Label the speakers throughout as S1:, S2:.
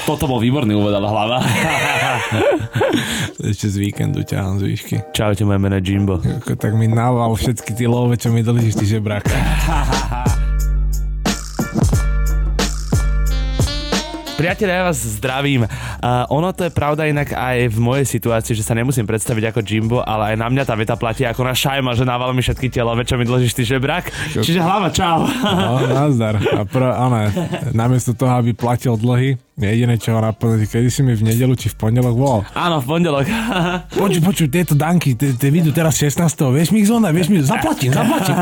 S1: Toto bol výborný úvod, ale hlava.
S2: Ešte z víkendu ťahám z výšky.
S1: Čaute, moje meno je Jimbo.
S2: Tak mi nával všetky tie love, čo mi dlžíš, ty žebrák.
S1: Priatelia, ja vás zdravím. Ono to je pravda inak aj v mojej situácii, že sa nemusím predstaviť ako Jimbo, ale aj na mňa tá veta platí ako na Šajma, že nával mi všetky tie love, čo mi dlžíš, ty žebrák. Čiže hlava, čau.
S2: No, nazdar. A namiesto toho, aby platil dlhy, jediné, čo ho napadne, kedy si mi v nedeľu či v pondelok volal.
S1: Áno, v pondelok.
S2: Počuj, tieto danky, tie vidú teraz 16. Vieš mi ich zonať, zaplatím.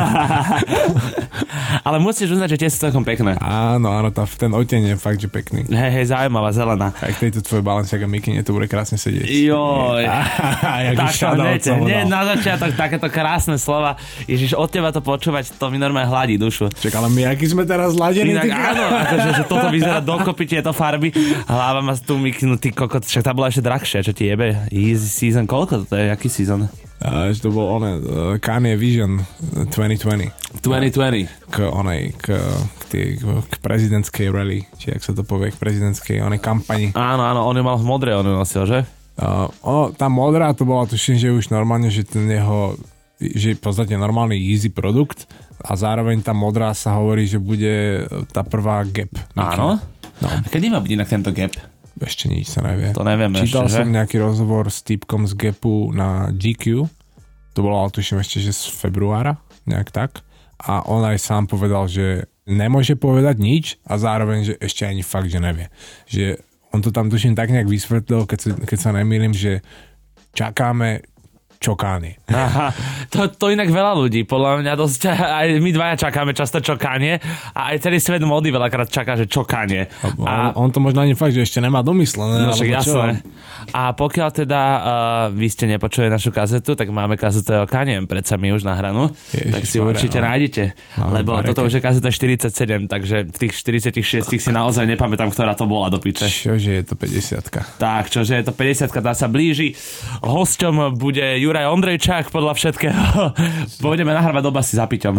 S1: Ale musíš uznať, že tie sú celkom pekné.
S2: Áno, ten oteň je fakt, že pekný.
S1: Hej, zaujímavá, zelená.
S2: Aj k tejto tvoj Balenciaga mikine to bude krásne sedieť.
S1: Joj.
S2: Nie,
S1: na začiatok takéto krásne slova. Ježiš, od teba to počúvať, to mi normálne hladí dušu.
S2: Čak, ale my aký sme teraz zladení?
S1: Inak áno, akože, že toto vyzerá dokopy tieto farby. Hlava má tú mikinu, ty kokot, však tá bola ešte drahšia, čo ti jebe? Easy season, koľko to je, aký season?
S2: To bol Kanye Vision 2020.
S1: 2020.
S2: K prezidentskej rally, či ak sa to povie, k prezidentskej kampani.
S1: Áno, on ju mal v modrej, on ju nosil, že?
S2: Tá modrá, to bola tuším, že už normálne, že ten jeho, že v podstate normálny easy produkt a zároveň tá modrá sa hovorí, že bude tá prvá Gap.
S1: Áno?
S2: No.
S1: A kedy má byť inak tento Gap?
S2: Ešte nič sa nevie.
S1: To nevieme
S2: Čítal
S1: ešte,
S2: som nejaký rozhovor s týpkom z Gapu na GQ. To bolo, ale tuším ešte, že z februára, nejak tak. A on aj sám povedal, že nemôže povedať nič a zároveň, že ešte ani fakt, že nevie. Že on to tam tuším tak nejak vysvetlil, keď sa nemýlim, že čakáme čokány.
S1: Aha, to inak veľa ľudí, podľa mňa dosť, aj my dvaja čakáme často čokánie a aj celý svet módy veľakrát čaká, že čokánie.
S2: On to možno ani fakt, že ešte nemá domyslené.
S1: No však jasné. A pokiaľ teda vy ste nepočuli našu kazetu, tak máme kazetu o Kaniem, predsa my už na hranu, tak si určite nájdete. Lebo toto už je kazeta 47, takže v tých 46 si naozaj nepamätám, ktorá to bola do piče.
S2: Čože je to 50.
S1: Tak, čože je to 50, tá sa blíži. Hosťom bude Juraj Ondrejčák, podľa všetkého. Pôjdeme nahrávať do basy za piťom.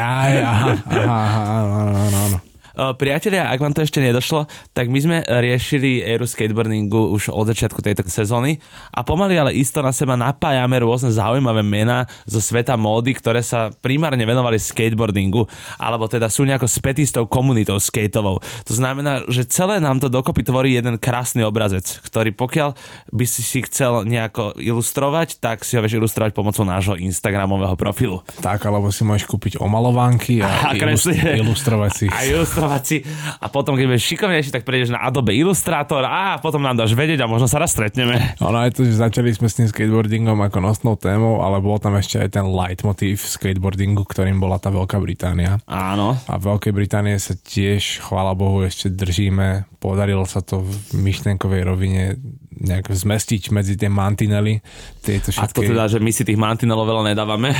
S2: Áno.
S1: Priatelia, ak vám to ešte nedošlo, tak my sme riešili éru skateboardingu už od začiatku tejto sezóny a pomaly ale isto na seba napájame rôzne zaujímavé mená zo sveta módy, ktoré sa primárne venovali skateboardingu, alebo teda sú nejako spätí s tou komunitou skateovou. To znamená, že celé nám to dokopy tvorí jeden krásny obrazec, ktorý pokiaľ by si chcel nejako ilustrovať, tak si ho vieš ilustrovať pomocou nášho instagramového profilu.
S2: Tak, alebo si môžeš kúpiť omalovánky a ilustrovať si.
S1: A potom, keď budeš šikovnejší, tak prejdeš na Adobe Illustrator a potom nám dáš vedieť a možno sa raz stretneme.
S2: Ono aj to, že začali sme s tým skateboardingom ako nosnou témou, ale bol tam ešte aj ten leitmotív skateboardingu, ktorým bola tá Veľká Británia.
S1: Áno.
S2: A v Veľkej Británie sa tiež, chvála Bohu, ešte držíme. Podarilo sa to v myšlienkovej rovine nejak zmestiť medzi tie mantinely.
S1: A to teda, že my si tých mantinelov veľa nedávame?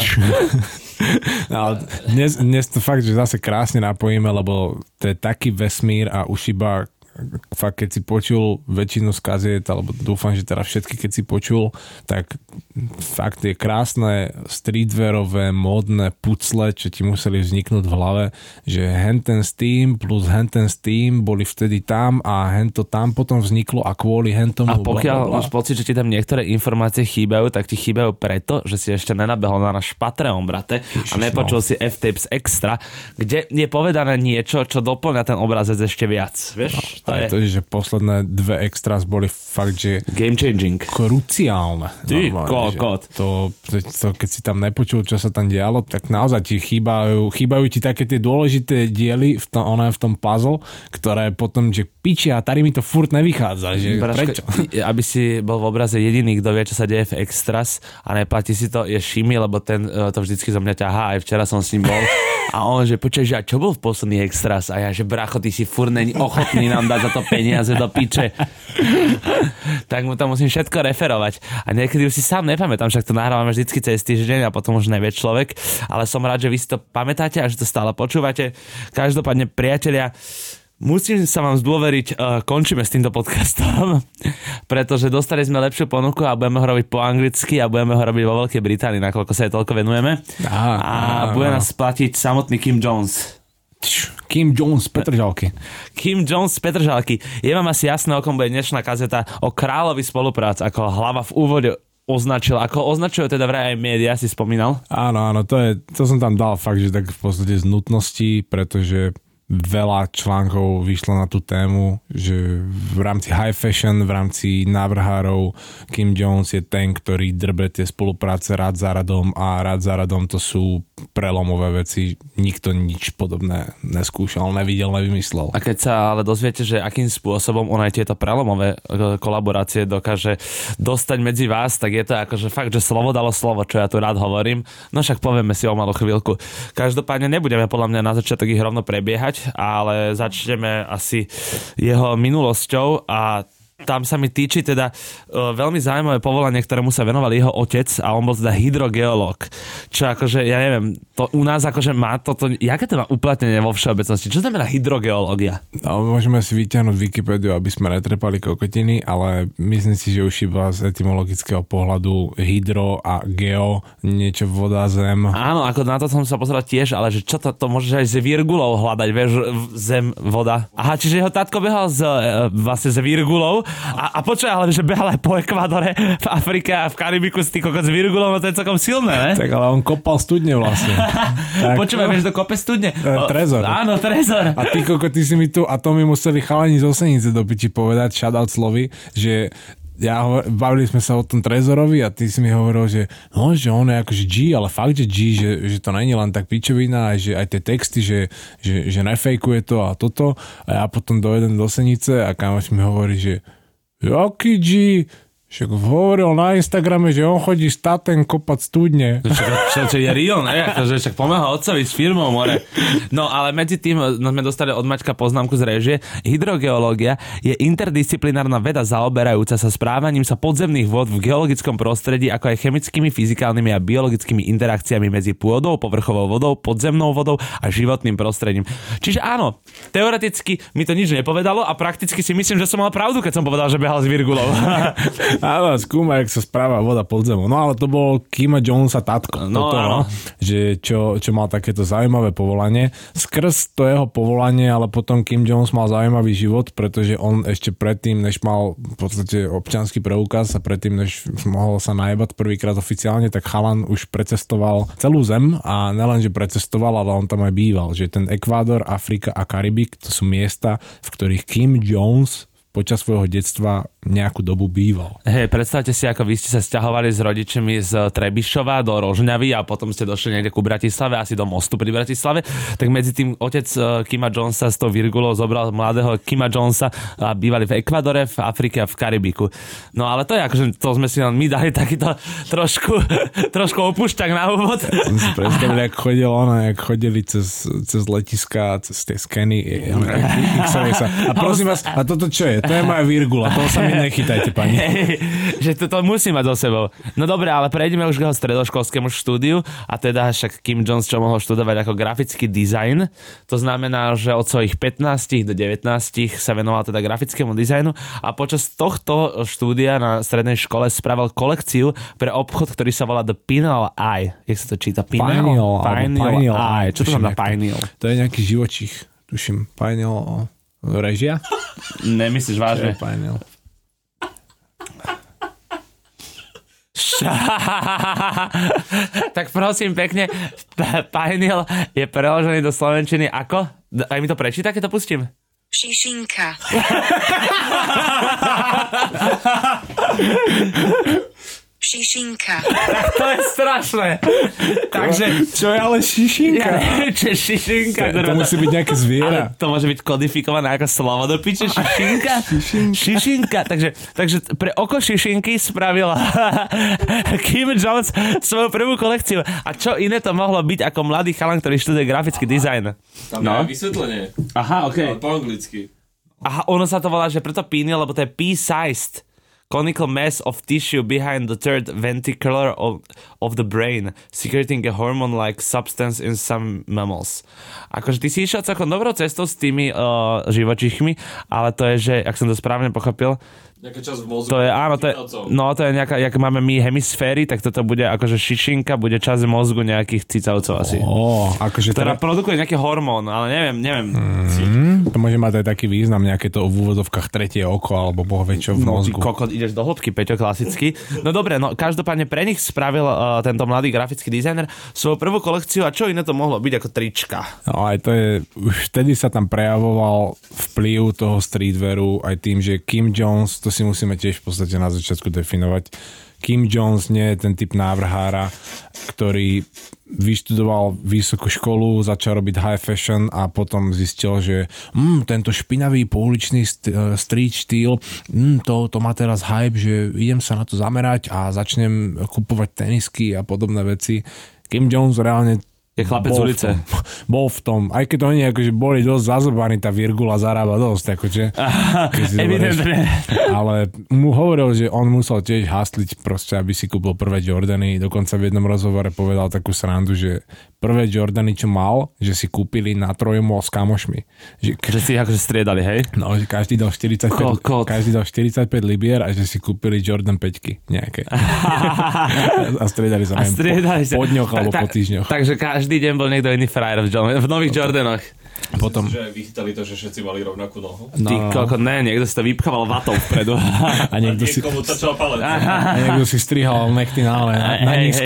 S2: No, dnes to fakt, že zase krásne napojíme, lebo to je taký vesmír a už iba fakt, keď si počul väčšinu z kaziet, alebo dúfam, že teda všetky, keď si počul, tak fakt je krásne streetwearové, módne pucle, čo ti museli vzniknúť v hlave, že henten Steam plus henten Steam boli vtedy tam a hento tam potom vzniklo a kvôli hentomu.
S1: A pokiaľ máš pocit, že ti tam niektoré informácie chýbajú, tak ti chýbajú preto, že si ešte nenabehol na náš Patreon, brate, a nepočul si F-Tapes Extra, kde je povedané niečo, čo doplňa ten obrazec ešte viac. Vieš?
S2: To je to, že posledné 2 extras boli fakt, že
S1: game changing.
S2: Kruciálne.
S1: Ty kokot.
S2: To, keď si tam nepočul, čo sa tam dialo, tak naozaj ti chýbajú ti také tie dôležité diely v tom puzzle, ktoré potom, že pičia, a tady mi to furt nevychádza. Že prečo?
S1: Aby si bol v obraze jediný, kto vie, čo sa deje v extras a neplatí si to, je Šimi, lebo ten to vždycky zo mňa ťahá, aj včera som s ním bol. A on, že počkaj, že a čo bol v posledných extras? A ja, že bracho, ty si furt není ochotný nám dať za to peniaze do piče. Tak mu to musím všetko referovať. A niekedy už si sám nepamätám, však to nahrávame vždycky cez týždeň a potom už nevie človek. Ale som rád, že vy si to pamätáte a že to stále počúvate. Každopádne, priatelia, musím sa vám zdôveriť, končíme s týmto podcastom, pretože dostali sme lepšiu ponuku a budeme ho robiť po anglicky a budeme ho robiť vo Veľkej Británii, nakoľko sa jej toľko venujeme. A bude nás platiť samotný Kim Jones.
S2: Kim Jones, Petržalky.
S1: Kim Jones, Petržalky. Je vám asi jasné, o kom bude dnešná kazeta, o kráľovi spolupráce, ako hlava v úvode označil, ako označujú teda vraj aj médiá, si spomínal?
S2: Áno, to som tam dal fakt, že tak v podstate z nutnosti, pretože veľa článkov vyšlo na tú tému, že v rámci high fashion, v rámci návrhárov Kim Jones je ten, ktorý drbe tie spolupráce rád za radom a rád za radom to sú prelomové veci. Nikto nič podobné neskúšal, nevidel, nevymyslel.
S1: A keď sa ale dozviete, že akým spôsobom on aj tieto prelomové kolaborácie dokáže dostať medzi vás, tak je to akože fakt, že slovo dalo slovo, čo ja tu rád hovorím. No však povieme si o malú chvíľku. Každopádne nebudeme podľa mňa na začiatok ich rovno prebiehať, ale začneme asi jeho minulosťou a tam sa mi týči teda veľmi zaujímavé povolanie, ktorému sa venoval jeho otec a on bol teda hydrogeológ. Čo akože, ja neviem, to u nás akože má toto, jaké to má uplatnenie vo všeobecnosti? Čo znamená hydrogeológia?
S2: No, môžeme si vyťahnuť Wikipédiu, aby sme netrepali kokotiny, ale myslím si, že už iba z etymologického pohľadu hydro a geo, niečo voda, zem.
S1: Áno, ako na to som sa pozeral tiež, ale že čo to môžeš aj s virgulou hľadať, vieš, zem, voda. Aha, čiže jeho tatko behal vlastne s virgulou. A počuj, ale že behal aj po Ekvádore, v Afrike a v Karibiku s tým kokot s virgulom, no to je celkom silné, ne?
S2: Tak ale on kopal studne vlastne.
S1: Počúvaj, vieš, do kope studne?
S2: Trezor.
S1: Áno, trezor.
S2: A ty kokot, ty si mi tu, a to mi museli chalani z Osenice do piči povedať, shoutout Slovi, že bavili sme sa o tom trezorovi a ty si mi hovoril, že no, že on je akože G, ale fakt, že G, že to není len tak pičovina, že aj tie texty, že nefejkuje to a toto. A ja potom dojedem do Senice a kamoš mi hovorí, že jaký G? Však hovoril na Instagrame, že on chodí s tátem kopať studne.
S1: Čo je real, ne? Akože však pomáha otcovi s firmou, more. No ale medzi tým sme dostali od Maťka poznámku z réžie. Hydrogeológia je interdisciplinárna veda zaoberajúca sa správaním sa podzemných vôd v geologickom prostredí, ako aj chemickými, fyzikálnymi a biologickými interakciami medzi pôdou, povrchovou vodou, podzemnou vodou a životným prostredím. Čiže áno, teoreticky mi to nič nepovedalo a prakticky si myslím, že som mal pravdu, keď som povedal, že behal s virgulou.
S2: Áno, skúma, jak sa správa voda pod zemou. No ale to bol Kima Jonesa tatko.
S1: No, áno.
S2: Že čo mal takéto zaujímavé povolanie. Skrz to jeho povolanie, ale potom Kim Jones mal zaujímavý život, pretože on ešte predtým, než mal v podstate občiansky preukaz a predtým, než mohol sa najebať prvýkrát oficiálne, tak chalan už precestoval celú zem a nelenže precestoval, ale on tam aj býval. Že ten Ekvádor, Afrika a Karibik, to sú miesta, v ktorých Kim Jones počas svojho detstva nejakú dobu býval.
S1: Hej, predstavte si, ako vy ste sa sťahovali s rodičmi z Trebišova do Rožňavy a potom ste došli niekde ku Bratislave, asi do mostu pri Bratislave, tak medzi tým otec Kima Jonesa s tou virgulou zobral mladého Kima Jonesa a bývali v Ekvádore, v Afrike a v Karibiku. No ale to je akože, to sme si len my dali takýto trošku opúšťak na úvod.
S2: Som si predstavil, jak chodili cez letiska, cez tie skeny. A prosím vás, a toto čo je? To je moja virgula, toho sa mi nechytajte, pani.
S1: Že to musí mať so sebou. No dobre, ale prejdeme už k jeho stredoškolskému štúdiu a teda však Kim Jones čo mohol študovať ako grafický dizajn. To znamená, že od svojich 15 do 19 sa venoval teda grafickému dizajnu a počas tohto štúdia na strednej škole spravil kolekciu pre obchod, ktorý sa volá The Pineal Eye. Jak sa to číta?
S2: Pineal
S1: Eye. Čo to znamená Pineal?
S2: To je nejaký živočích, tuším. Pineal režia?
S1: Nemyslíš vážne?
S2: Pineal.
S1: Tak prosím pekne, pineal je preložený do slovenčiny ako? Aj mi to prečíta, keď to pustím?
S3: Šišinka. Šišinka.
S1: To je strašné. Takže...
S2: Čo je ale šišinka?
S1: Ja neviem, čo je šišinka.
S2: To musí byť nejaké zviera.
S1: To môže byť kodifikované ako slovo do piče. Šišinka. Šišinka. Takže pre oko šišinky spravil Kim Jones svoju prvú kolekciu. A čo iné to mohlo byť ako mladý chalan, ktorý študuje grafický dizajn?
S4: Tam je vysvetlenie.
S1: Aha, okej.
S4: Ale po anglicky.
S1: Aha, ono sa to volá, že preto pineal, lebo to je pea-sized conical mass of tissue behind the third ventricle of the brain, secreting a hormone-like substance in some mammals. Akože ty si išiel celkom dobrou cestou s tými živočíchmi, ale to je, že, ak som to správne pochopil,
S4: nejaká časť v mozgu.
S1: to je, áno, to je nejaká, jak máme my hemisféry, tak toto bude akože šišinka, bude časť mozgu nejakých cicavcov asi.
S2: Akože
S1: Ktorá produkuje nejaký hormón, ale neviem.
S2: To môže mať aj taký význam, nejaké to v úvodzovkách tretie oko, alebo boh vie čo v mozgu.
S1: Ty kokot, ideš do hĺbky, Peťo, klasicky. No dobre, no každopádne pre nich spravil tento mladý grafický dizajner svoju prvú kolekciu a čo iné to mohlo byť ako trička.
S2: No aj to je, už vtedy sa tam prejavoval vplyv toho streetwearu aj tým, že Kim Jones, to si musíme tiež v podstate na začiatku definovať. Kim Jones nie je ten typ návrhára, ktorý vyštudoval vysokú školu, začal robiť high fashion a potom zistil, že tento špinavý pouličný street štýl, to má teraz hype, že idem sa na to zamerať a začnem kupovať tenisky a podobné veci. Kim Jones reálne
S1: je chlapec z ulice.
S2: Bol v tom. Aj keď oni akože boli dosť zazobaní, tá virgula zarába dosť. Akože,
S1: evidentne.
S2: Ale mu hovoril, že on musel tiež hasliť proste, aby si kúpil prvé Jordany. Dokonca v jednom rozhovore povedal takú srandu, že prvé Jordany, čo mal, že si kúpili na Trojmol s kamošmi.
S1: Že si akože striedali, hej?
S2: No, že každý dal 45 libier a že si kúpili Jordan 5 nejaké. A striedali sa po dňoch alebo po týždňoch.
S1: Takže každý deň bol niekto iný frajer v nových Jordanoch.
S4: Potom... Myslím, že vychytali to, že všetci mali rovnakú nohu.
S1: Ty kokot, niekto si to vypchával vatou vpredu.
S2: A niekto si...
S4: tačal palec.
S2: A niekto si strihal nechty na nízko.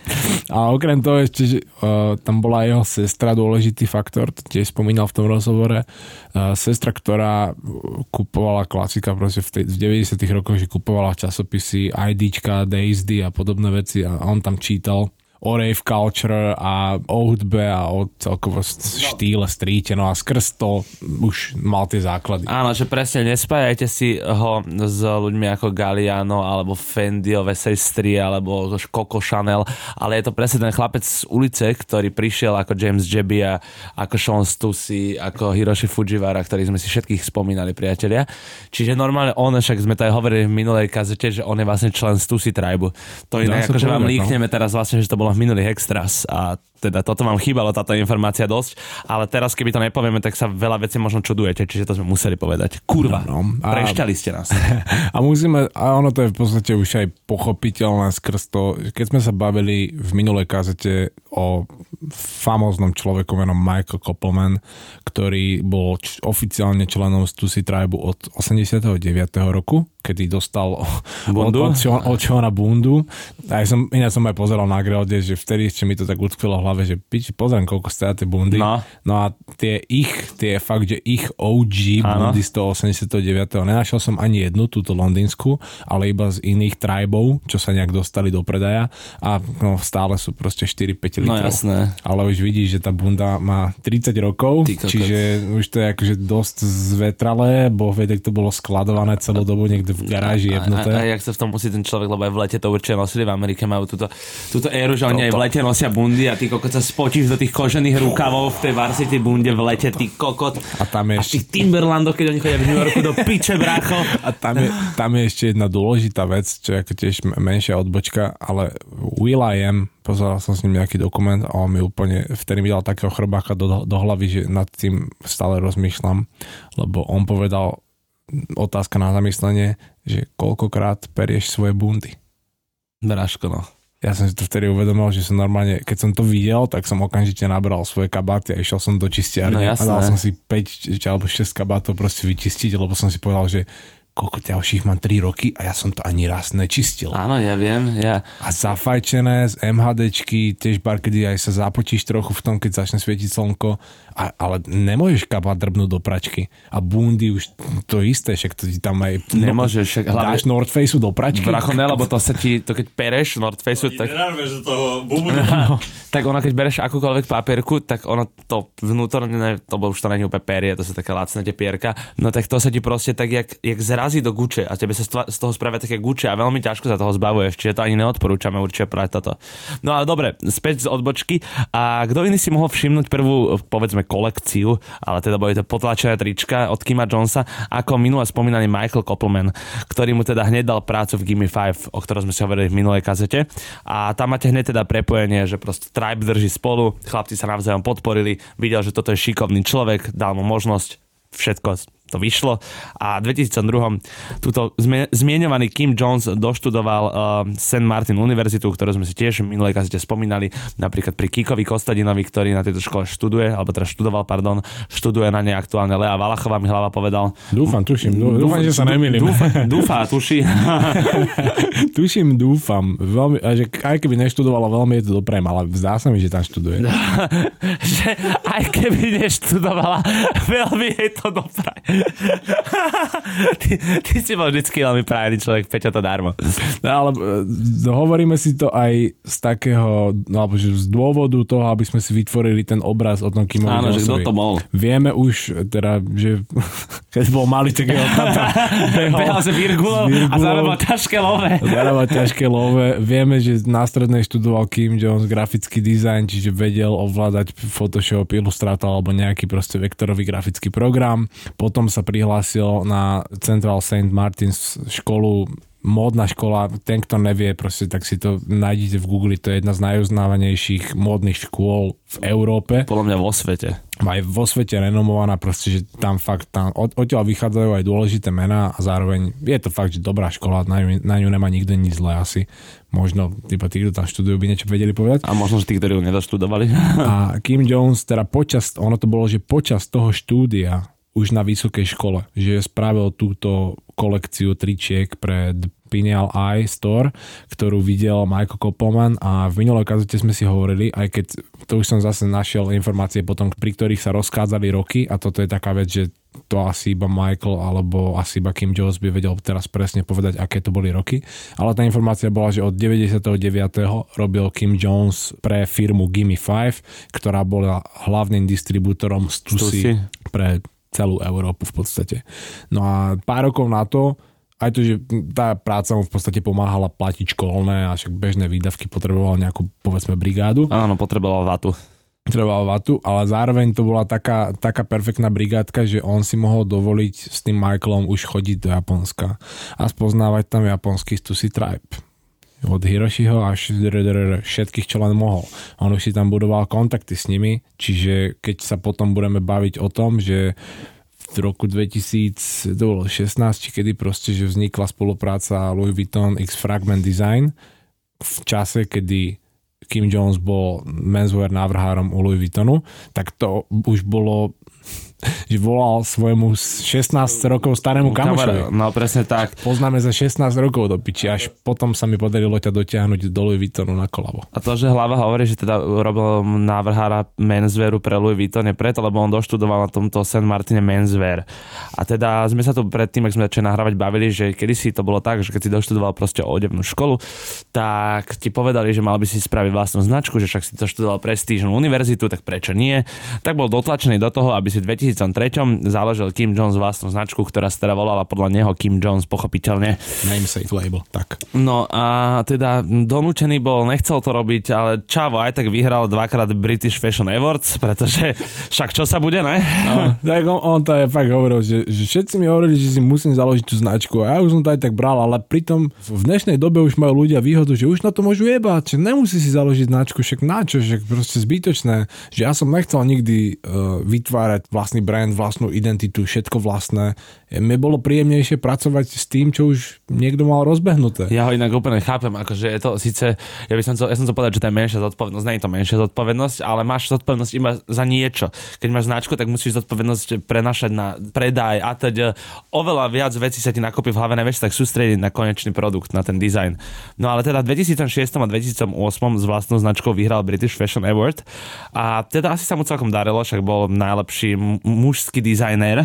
S2: A okrem toho ešte, že tam bola jeho sestra, dôležitý faktor, to tiež spomínal v tom rozhovore. Sestra, ktorá kupovala klasika proste v 90 rokoch, že kupovala časopisy IDčka, DSD a podobné veci a on tam čítal o rave culture a o hudbe a o celkovo štýle, streete, no a skrz to už mal tie základy.
S1: Áno, že presne, nespájajte si ho s ľuďmi ako Galliano alebo Fendi, Vesey alebo Coco Chanel, ale je to presne ten chlapec z ulice, ktorý prišiel ako James Jebbia, ako Sean Stussy, ako Hiroshi Fujiwara, ktorých sme si všetkých spomínali, priatelia. Čiže normálne on, však sme to aj hovorili v minulej kazete, že on je vlastne člen Stussy Tribe. To inak akože vám líkneme teraz vlastne, že to bolo v minulých extras a teda toto vám chýbalo, táto informácia dosť, ale teraz keby to nepovieme, tak sa veľa vecí možno čudujete, čiže to sme museli povedať. Kurva, prešťali ste nás.
S2: A musíme, a ono to je v podstate už aj pochopiteľné skrz to, keď sme sa bavili v minulej kazete o famóznom človeku menom Michael Koppelman, ktorý bol oficiálne členom Stussy Tribe od 89. roku, kedy dostal od Seana bundu. A som aj pozeral na Grelde, že vtedy ešte mi to tak utkvilo v hlave, že piči, pozriem, koľko stoja tie bundy. No a tie fakt, že ich OG bundy z toho 89. Nenašiel som ani jednu, túto londýnsku, ale iba z iných tribov, čo sa nejak dostali do predaja a no, stále sú proste 4-5 litrov.
S1: No jasné.
S2: Ale už vidíš, že tá bunda má 30 rokov, čiže už to je akože dosť zvetralé, boh vie, tak to bolo skladované celú dobu niekde v garáži jebnuté.
S1: A jak sa v tom musí ten človek, lebo aj v lete to určite nosili, v Amerike majú túto éru, že oni aj v lete nosia bundy a ty kokot sa spočíš do tých kožených rukavov v tej varsity bunde v lete, ty kokot. A tam je a v tých Timberlandoch, keď oni chodia v New Yorku do piče, brácho.
S2: A tam je ešte jedna dôležitá vec, čo je ako tiež menšia odbočka, ale will.i.am, pozeral som s ním nejaký dokument a on mi úplne vtedy mi dal takého chrbáka do hlavy, že nad tým stále rozmýšľam, lebo on povedal, otázka na zamyslenie, že koľkokrát perieš svoje bundy.
S1: Bráško, no.
S2: Ja som si to vtedy uvedomil, že som normálne, keď som to videl, tak som okamžite nabral svoje kabáty a išiel som do čistiarne a dal som si 5 alebo 6 kabátov proste vyčistiť, lebo som si povedal, že koľko ďalších mám 3 roky a ja som to ani raz nečistil.
S1: Áno, ja viem. Ja.
S2: A zafajčené z MHDčky, tiež kedy aj sa započíš trochu v tom, keď začne svietiť slnko, ale nemôžeš kabát drbnúť do pračky. A bundy už to isté, však to ti tam aj
S1: nemôžeš,
S2: dáš North Faceu do pračky.
S1: Bracho, ne, lebo to sa ti, to keď pereš North Faceu, tak...
S4: Neráveš do toho bubnu.
S1: Tak ono, keď bereš akúkoľvek papierku, tak ono to vnútorne, to už to není úplne perie, to sú také lacné tie pierka, no tak to sa ti proste tak jak zrazí do guče a tebe sa z toho spravia také guče a veľmi ťažko sa toho zbavuješ, čiže to ani neodporúčame určite práve toto. No ale dobre, späť z odbočky. A kto iný si mohol všimnúť prvú, povedzme, kolekciu, ale teda boli to potlačené trička od Kima Jonesa, ako minule spomínaný Michael Koppelman, ktorý mu teda hneď dal prácu v Gimme 5, o ktorom sme si hovorili v minulej kazete. A tam máte hneď teda prepojenie, že proste Tribe drží spolu, chlapci sa navzájom podporili, videl, že toto je šikovný človek, dal mu možnosť, všetko to vyšlo a v 2002 túto zmieňovaný Kim Jones doštudoval St. Martin univerzitu, ktorú sme si tiež v minulej kazete spomínali, napríklad pri Kikovi Kostadinovi, ktorý na tejto škole študuje na nej aktuálne Lea Valachová, mi hlava povedal.
S2: Dúfam, že sa nemýlim.
S1: Tuší.
S2: Dúfam. Veľmi, že aj keby neštudovala, veľmi je to doprajem, ale zdá sa mi, že tam študuje.
S1: Že aj keby neštudovala, veľmi je to doprajem. Ty si bol vždycky veľmi prajený človek, Peťo, to darmo.
S2: No, ale hovoríme si to aj z takého, alebo že z dôvodu toho, aby sme si vytvorili ten obraz o tom Kimovi Jonesovi.
S1: Áno, že kto to bol.
S2: Vieme už, teda, že keď bol malý, tak jeho tata
S1: behal sa Virgulov a zarábal ťažké love. Vieme, že na strednej študoval Kim Jones grafický dizajn, čiže vedel ovládať Photoshop, Illustrator alebo nejaký proste vektorový grafický program. Potom sa prihlásil na Central St. Martin's školu, módna škola, ten, kto nevie, proste, tak si to nájdete v Google, to je jedna z najuznávanejších módnych škôl v Európe. Podľa mňa vo svete.
S2: Aj vo svete renomovaná, proste, že tam fakt, odtiaľ vychádzajú aj dôležité mená a zároveň je to fakt, že dobrá škola, na ňu nemá nikto nič zlé asi. Možno tí, kto tam študujú, by niečo vedeli povedať.
S1: A možno, že tí, ktorí ju nedoštudovali.
S2: A Kim Jones, teda počas toho štúdia už na vysokej škole, že spravil túto kolekciu tričiek pre The Pineal Eye Store, ktorú videl Michael Koppelman a v minulej kazete sme si hovorili, aj keď to už som zase našiel informácie potom, pri ktorých sa rozkádzali roky a toto je taká vec, že to asi iba Michael alebo asi iba Kim Jones by vedel teraz presne povedať, aké to boli roky, ale tá informácia bola, že od 99. robil Kim Jones pre firmu Gimme 5, ktorá bola hlavným distribútorom Stussy pre celú Európu v podstate. No a pár rokov na to, aj to, že tá práca mu v podstate pomáhala platiť školné a však bežné výdavky, potreboval nejakú, povedzme, brigádu.
S1: Áno, potreboval vatu,
S2: ale zároveň to bola taká perfektná brigádka, že on si mohol dovoliť s tým Michaelom už chodiť do Japonska a spoznávať tam japonský Stussy Tribe. Od Hiroshiho až všetkých, čo len mohol. On už si tam budoval kontakty s nimi, čiže keď sa potom budeme baviť o tom, že v roku 2016, či kedy proste, že vznikla spolupráca Louis Vuitton x Fragment Design v čase, kedy Kim Jones bol menswear návrhárom u Louis Vuittonu, tak to už bolo, že volal svojmu 16 rokov starému kamošovi.
S1: No presne tak.
S2: Poznáme za 16 rokov do piči, až potom sa mi podarilo ťa dotiahnuť do Louis Vuittonu na kolabo.
S1: A to, že hlava hovorí, že teda robil návrhára menswearu pre Louis Vuitton je preto, lebo on doštudoval na tomto St. Martine menswear. A teda sme sa tu predtým, ak sme začali nahrávať, bavili, že kedysi to bolo tak, že keď si doštudoval proste odevnú školu, tak ti povedali, že mal by si spraviť vlastnú značku, že však si to študoval prestížnu univerzitu, tak prečo nie? Tak bol dotlačený do toho, aby si v 2003 založil Kim Jones vlastnú značku, ktorá sa teda volala podľa neho Kim Jones, pochopiteľne.
S2: Namesake label, tak.
S1: No a teda donúčený bol, nechcel to robiť, ale čavo aj tak vyhral dvakrát British Fashion Awards, pretože však čo sa bude, ne?
S2: No, tak on to je fakt hovoril, že všetci mi hovorili, že si musím založiť tú značku a ja už som to aj tak bral, ale pritom v dnešnej dobe už majú ľudia výhodu, že už na to môžu jebať, že nemusí si založiť značku, však načo, že proste zbytočné, že ja som nechcel nikdy vytvárať vlastný brand, vlastnú identitu, všetko vlastné. Mne bolo príjemnejšie pracovať s tým, čo už niekto mal rozbehnuté.
S1: Ja ho inak úplne chápem, akože je to síce, ja som chcel povedať, že to je menšia zodpovednosť, nie je to menšia zodpovednosť, ale máš zodpovednosť iba za niečo. Keď máš značku, tak musíš zodpovednosť prenašať na predaj a teda oveľa viac vecí sa ti nakopí v hlave, nevieš tak sústrediť na konečný produkt, na ten dizajn. No ale teda v 2006 a 2008 s vlastnou značkou vyhral British Fashion Award a teda asi sa mu celkom darilo, však bol najlepší mužský dizajner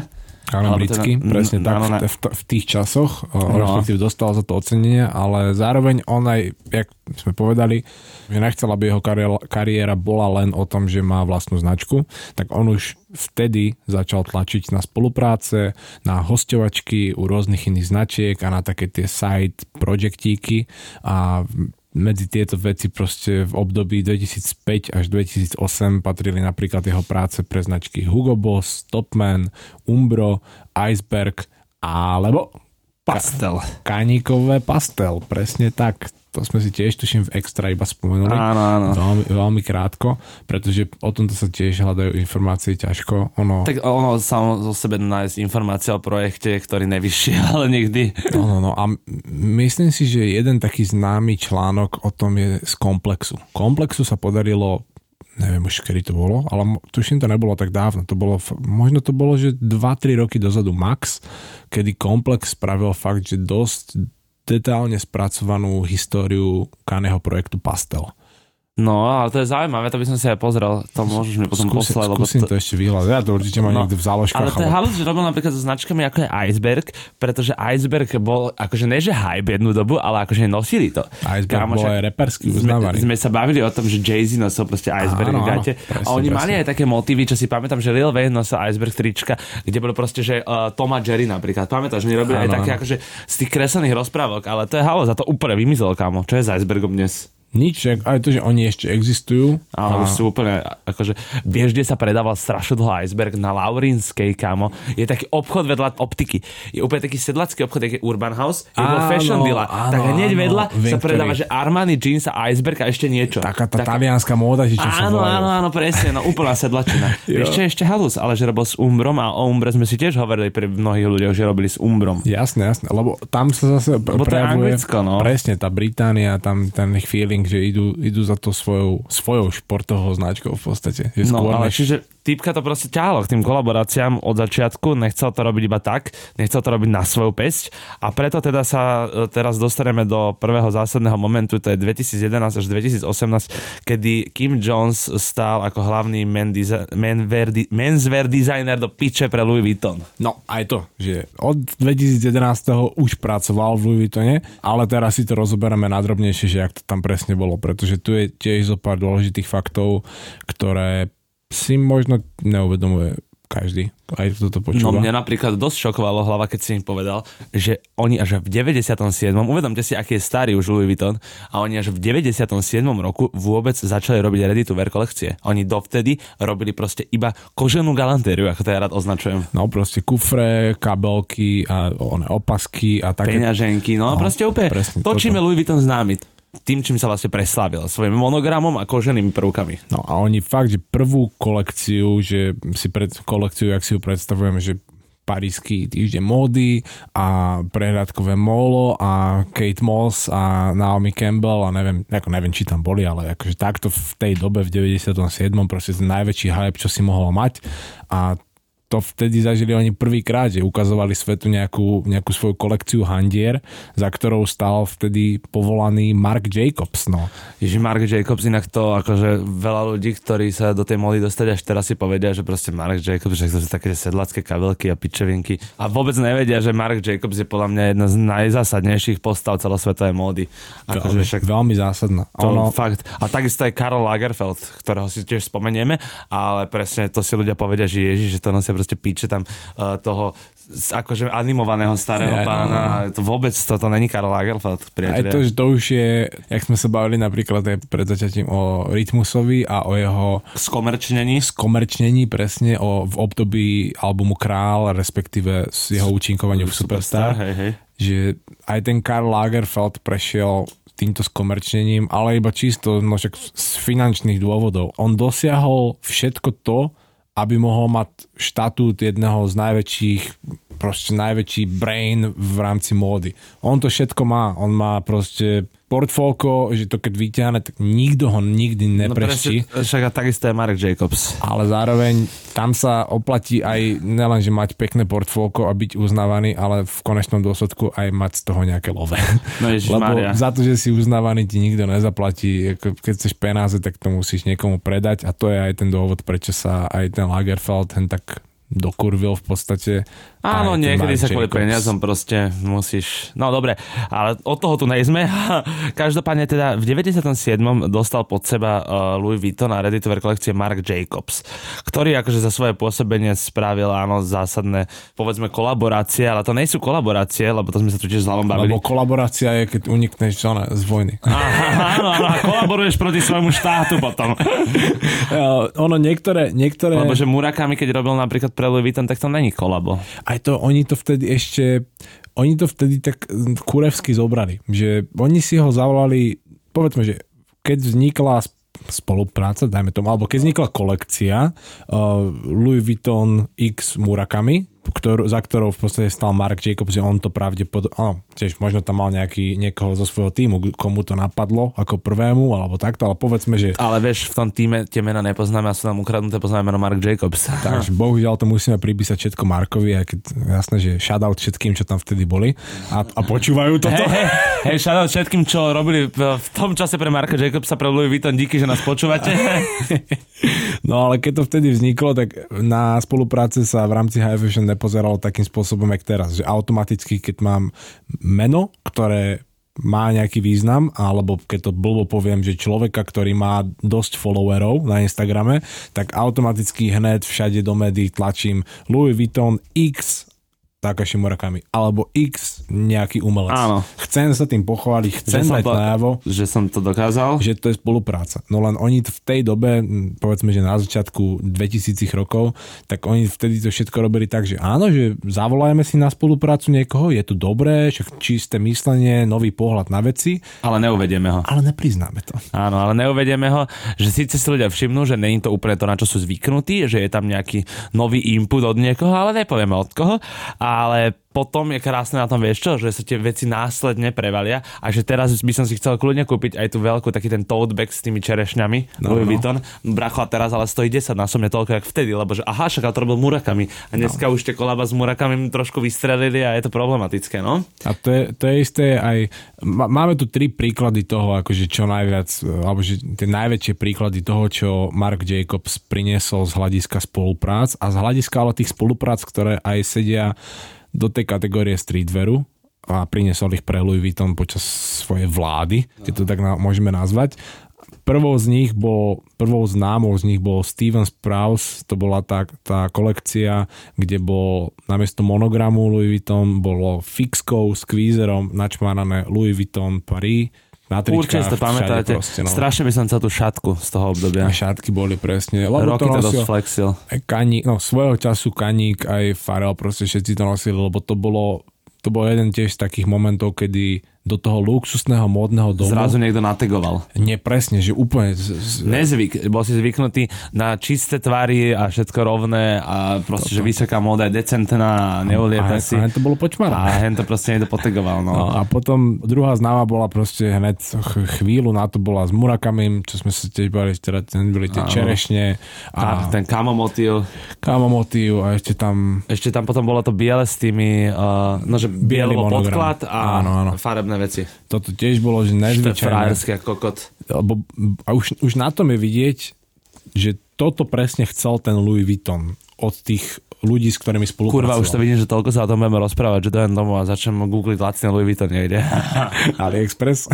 S2: Áno, britský, presne tak, v tých časoch, respektíve dostal za to ocenenie, ale zároveň on aj, jak sme povedali, že nechcel, aby jeho kariéra bola len o tom, že má vlastnú značku, tak on už vtedy začal tlačiť na spolupráce, na hosťovačky u rôznych iných značiek a na také tie side projektíky a medzi tieto veci proste v období 2005 až 2008 patrili napríklad jeho práce pre značky Hugo Boss, Topman, Umbro, Iceberg alebo
S1: Pastel.
S2: Kaníkové pastel, presne tak. To sme si tiež tuším v Extra iba spomenuli.
S1: Áno.
S2: Veľmi krátko, pretože o tomto sa tiež hľadajú informácie ťažko.
S1: Tak ono samo zo sebe nájsť informácie o projekte, ktorý nevyšiel nikdy.
S2: No. A myslím si, že jeden taký známy článok o tom je z Komplexu. Komplexu sa podarilo, neviem už kedy to bolo, ale tuším to nebolo tak dávno. Možno to bolo, že 2-3 roky dozadu max, kedy Komplex spravil fakt, že dosť detálne spracovanú históriu Kaneho projektu Pastel.
S1: No, ale to je zaujímavé, to by som si aj pozrel. To môžeš mi potom poslať.
S2: Skúsim to ešte vyhľadať. Ja to určite mám niekde v záložkách.
S1: Ale to je halus, že robil napríklad so značkami ako je Iceberg, pretože Iceberg bol, akože ne, že hype jednu dobu, ale akože nosili to.
S2: Iceberg bol aj reperský uznávaný.
S1: Sme sa bavili o tom, že Jay-Z nosil proste Iceberg v gate. A oni mali aj také motívy, čo si pamätám, že Lil Wayne nosil Iceberg trička, kde bolo proste, že Tom a Jerry napríklad. Pamätáš, že oni robili aj také akože z tých kreslených rozprávok, ale to je halus, za to úplne vymizol, kámo. Čo je s Icebergom dnes?
S2: Nič, aj to, že oni ešte existujú.
S1: Ale už sú úplne, akože, vieš, kde sa predával strašne dlho Iceberg? Na Laurínskej, kámo. Je taký obchod vedľa optiky. Je úplne taký sedlacký obchod, taký Urban House. Je to fashion dealer. Tak hneď vedľa sa predáva, že Armani jeans a Iceberg a ešte niečo.
S2: Taká tá talianská móda, čo sa volajú.
S1: Áno, presne, no úplná sedlačina. Ešte halus, ale že robil s Umbrom a o Umbre sme si tiež hovorili pri mnohých ľuďoch, že robili s Umbrom.
S2: Jasné, lebo tam sa zase prejavuje
S1: Anglicko, no.
S2: Presne, tá Británia, tam ten ich feeling, že idú za to svojou športovou značkou v podstate.
S1: No, ale čiže týpka to proste ťahalo k tým kolaboráciám od začiatku, nechcel to robiť iba tak, nechcel to robiť na svoju pesť a preto teda sa teraz dostaneme do prvého zásadného momentu, to je 2011 až 2018, kedy Kim Jones stál ako hlavný menswear designer do piče pre Louis Vuitton.
S2: No, aj to, že od 2011 už pracoval v Louis Vuittone, ale teraz si to rozoberieme nadrobnejšie, že jak to tam presne bolo, pretože tu je tiež zo pár dôležitých faktov, ktoré si možno neuvedomuje každý, aj toto počúva.
S1: No mňa napríklad dosť šokovalo hlava, keď si im povedal, že oni až v 97. Uvedomte si, aký je starý už Louis Vuitton, a oni až v 97. roku vôbec začali robiť ready-to-wear kolekcie. Oni dovtedy robili proste iba koženú galantériu, ako to ja rád označujem.
S2: No proste kufre, kabelky a opasky a také.
S1: Peňaženky, no proste úplne točíme Louis Vuitton známy. Tým, čím sa vlastne preslávil, svojim monogramom a koženými prvkami.
S2: No a oni fakt, že prvú kolekciu, jak si ju predstavujeme, že parísky týždeň módy a prehľadkové Molo a Kate Moss a Naomi Campbell a neviem, či tam boli, ale akože takto v tej dobe v 97. proste ten najväčší hype, čo si mohol mať, a to vtedy zažili oni prvýkrát, že ukazovali svetu nejakú svoju kolekciu handier, za ktorou stál vtedy povolaný Marc Jacobs. No.
S1: Ježi, Marc Jacobs, inak to akože veľa ľudí, ktorí sa do tej módy dostali až teraz, si povedia, že proste Marc Jacobs, že to sú také sedlacké kabelky a pičevinky a vôbec nevedia, že Marc Jacobs je podľa mňa jedna z najzásadnejších postav celosvetovej módy. Akože
S2: veľmi zásadná.
S1: Fakt. A takisto aj Karl Lagerfeld, ktorého si tiež spomenieme, ale presne to si ľudia povedia, že Ježiš, že to nosia proste píče tam toho akože animovaného starého pána. To vôbec toto není Karl Lagerfeld, priatelia.
S2: Aj to, že to už je, jak sme sa bavili napríklad aj pred začiatím o Rytmusovi a o jeho skomerčnení presne v období albumu Král, respektíve s jeho účinkovaním v Superstar.
S1: Hej.
S2: Že aj ten Karl Lagerfeld prešiel týmto skomerčnením, ale iba čisto však z finančných dôvodov. On dosiahol všetko to, aby mohol mať štatút jedného z najväčší brain v rámci módy. On to všetko má. On má proste portfólko, že to keď vyťahne, tak nikto ho nikdy neprešti.
S1: No však a takisto je Marc Jacobs.
S2: Ale zároveň tam sa oplatí aj nielen, že mať pekné portfólko a byť uznávaný, ale v konečnom dôsledku aj mať z toho nejaké love.
S1: No
S2: lebo za to, že si uznávaný, ti nikto nezaplatí. Keď chceš peniaze, tak to musíš niekomu predať a to je aj ten dôvod, prečo sa aj ten Lagerfeld tak dokurvil v podstate.
S1: Áno, niekedy sa kvôli
S2: Jacobs.
S1: peniazom proste musíš... No dobre, ale od toho tu nejsme. Každopádne teda v 97. dostal pod seba Louis Vuitton a ready-to-wear kolekcie Marc Jacobs, ktorý akože za svoje pôsobenie spravil, áno, zásadné, povedzme, kolaborácie, ale to nie sú kolaborácie, lebo to sme sa tu tiež s Hlavom bavili.
S2: Lebo kolaborácia je, keď unikneš z vojny.
S1: Áno, a kolaboruješ proti svojmu štátu potom.
S2: Ono niektoré...
S1: Lebo že Murakami, keď robil napríklad pre Louis Vuitton, tak to není kolabo.
S2: Aj to, oni to vtedy tak kurevsky zobrali, že oni si ho zavolali, povedzme, že keď vznikla spolupráca, dajme tomu, alebo keď vznikla kolekcia Louis Vuitton X Murakami, za ktorou v podstate stal Marc Jacobs, že on to pravdepodobne, tiež možno tam mal niekoho zo svojho tímu, komu to napadlo ako prvému, alebo takto, ale povedzme, že...
S1: Ale vieš, v tom týme tie mená nepoznáme a sú nám ukradnuté, poznáme meno Marc Jacobs.
S2: Takže bohužiaľ to musíme pripísať všetko Markovi, aj keď jasné, že shoutout všetkým, čo tam vtedy boli a počúvajú toto.
S1: Hej, shoutout všetkým, čo robili v tom čase pre Marca Jacobsa, pre Louis Vuitton, díky, že nás počúvate.
S2: No ale keď to vtedy vzniklo, tak na spolupráce sa v rámci High Fashion nepozeralo takým spôsobom, jak teraz. Že automaticky, keď mám meno, ktoré má nejaký význam, alebo keď to blbo poviem, že človeka, ktorý má dosť followerov na Instagrame, tak automaticky hneď všade do médií tlačím Louis Vuitton X Takashi Murakami, alebo X nejaký umelec.
S1: Áno.
S2: Chcem sa tým pochváliť, chcem dať najavo,
S1: že som to dokázal.
S2: Že to je spolupráca. No len oni v tej dobe, povedzme, že na začiatku 2000 rokov, tak oni vtedy to všetko robili tak, že áno, že zavolajme si na spoluprácu niekoho, je to dobré, však čisté myslenie, nový pohľad na veci.
S1: Ale neuvedieme ho.
S2: Ale nepriznáme to.
S1: Áno, ale neuvedieme ho, že síce si ľudia všimnú, že nie je to úplne to, na čo sú zvyknutí, že je tam nejaký nový input od niekoho, ale nepovieme od koho. Ale potom je krásne na tom, vieš čo, že sa tie veci následne prevalia a že teraz by som si chcel kľudne kúpiť aj tú veľkú, taký ten tote bag s tými čerešňami, Louis Vuitton. Bracho, a teraz ale stojí 10 násobne toľko, jak vtedy, lebo že aha, však to robil Murakami a dneska už tie kolaba s Murakami trošku vystrelili a je to problematické, no?
S2: A to je isté aj, máme tu 3 príklady toho, akože čo najviac, alebo že tie najväčšie príklady toho, čo Marc Jacobs priniesol z hľadiska spoluprác a z hľadiska ale tých spoluprác, ktoré aj sedia do tej kategórie streetwearu a priniesol ich pre Louis Vuitton počas svojej vlády, keď to tak môžeme nazvať. Prvou známou z nich bol Steven Sprouse, to bola tá kolekcia, kde bol namiesto monogramu Louis Vuitton bolo fixkou, squeezerom načmárané Louis Vuitton Paris.
S1: Určite to pamätáte.
S2: Proste, no.
S1: Strašne by som chcel tú šatku z toho obdobia.
S2: A šatky boli presne.
S1: Roky to dosť flexil.
S2: Kaník, svojho času Kaník aj Pharrell, proste všetci to nosili, lebo to bol jeden tiež z takých momentov, kedy do toho luxusného módneho domu
S1: zrazu niekto nategoval.
S2: Nie, presne, že úplne...
S1: Nezvyk, bol si zvyknutý na čisté tvary a všetko rovné a proste, že vysoká móda je decentná a neuliepe si.
S2: A to bolo počmarané.
S1: A hen to proste niekto potegoval. No.
S2: A potom druhá známa bola proste hneď chvíľu na to bola s Murakami, čo sme sa tiež bavili, teda boli tie čerešne.
S1: A ten kamomotív.
S2: A ešte tam
S1: potom bolo to biele s tými, že biely podklad a
S2: áno.
S1: farebné veci.
S2: Toto tiež bolo, že nezvyčajné.
S1: Frajerské kokot.
S2: A už na tom je vidieť, že toto presne chcel ten Louis Vuitton od tých ľudí, s ktorými spolupracoval.
S1: Kurva, už to vidím, že toľko sa o tom budeme rozprávať, že dojem domov a začnem googliť lacný Louis Vuitton niekde.
S2: AliExpress.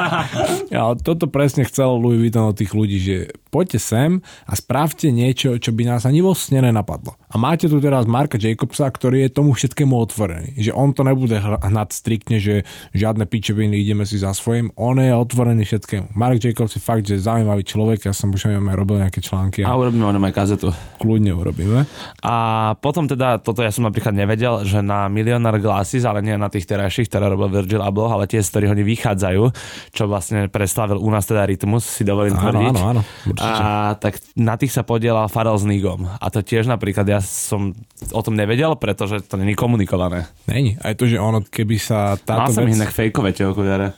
S2: Ale toto presne chcel Louis Vuitton od tých ľudí, že poďte sem a správte niečo, čo by nás ani vo sne nenapadlo. A máte tu teraz Marca Jacobsa, ktorý je tomu všetkému otvorený. Že on to nebude hnať striktne, že žiadne pičoviny, ideme si za svojím. On je otvorený všetkému. Marc Jacobs je fakt, že zaujímavý človek. Ja som už aj robil nejaké články.
S1: A urobíme o ňom aj kazetu.
S2: Kľudne urobíme.
S1: A potom teda, toto ja som napríklad nevedel, že na Millionaire Glasses, ale nie na tých terajších, ktoré robil Virgil Abloh, ale tie, z ktorých oni vychádzajú, čo vlastne preslavil u nás teda Rytmus, si dovolím tvrdiť.
S2: Áno.
S1: A tak na tých sa podielal Pharrell s Nigom. A to tiež napríklad ja som o tom nevedel, pretože to není komunikované.
S2: Není. Aj to, že ono, keby sa táto
S1: vec... Mal som ich inak fejkové tie okuliare.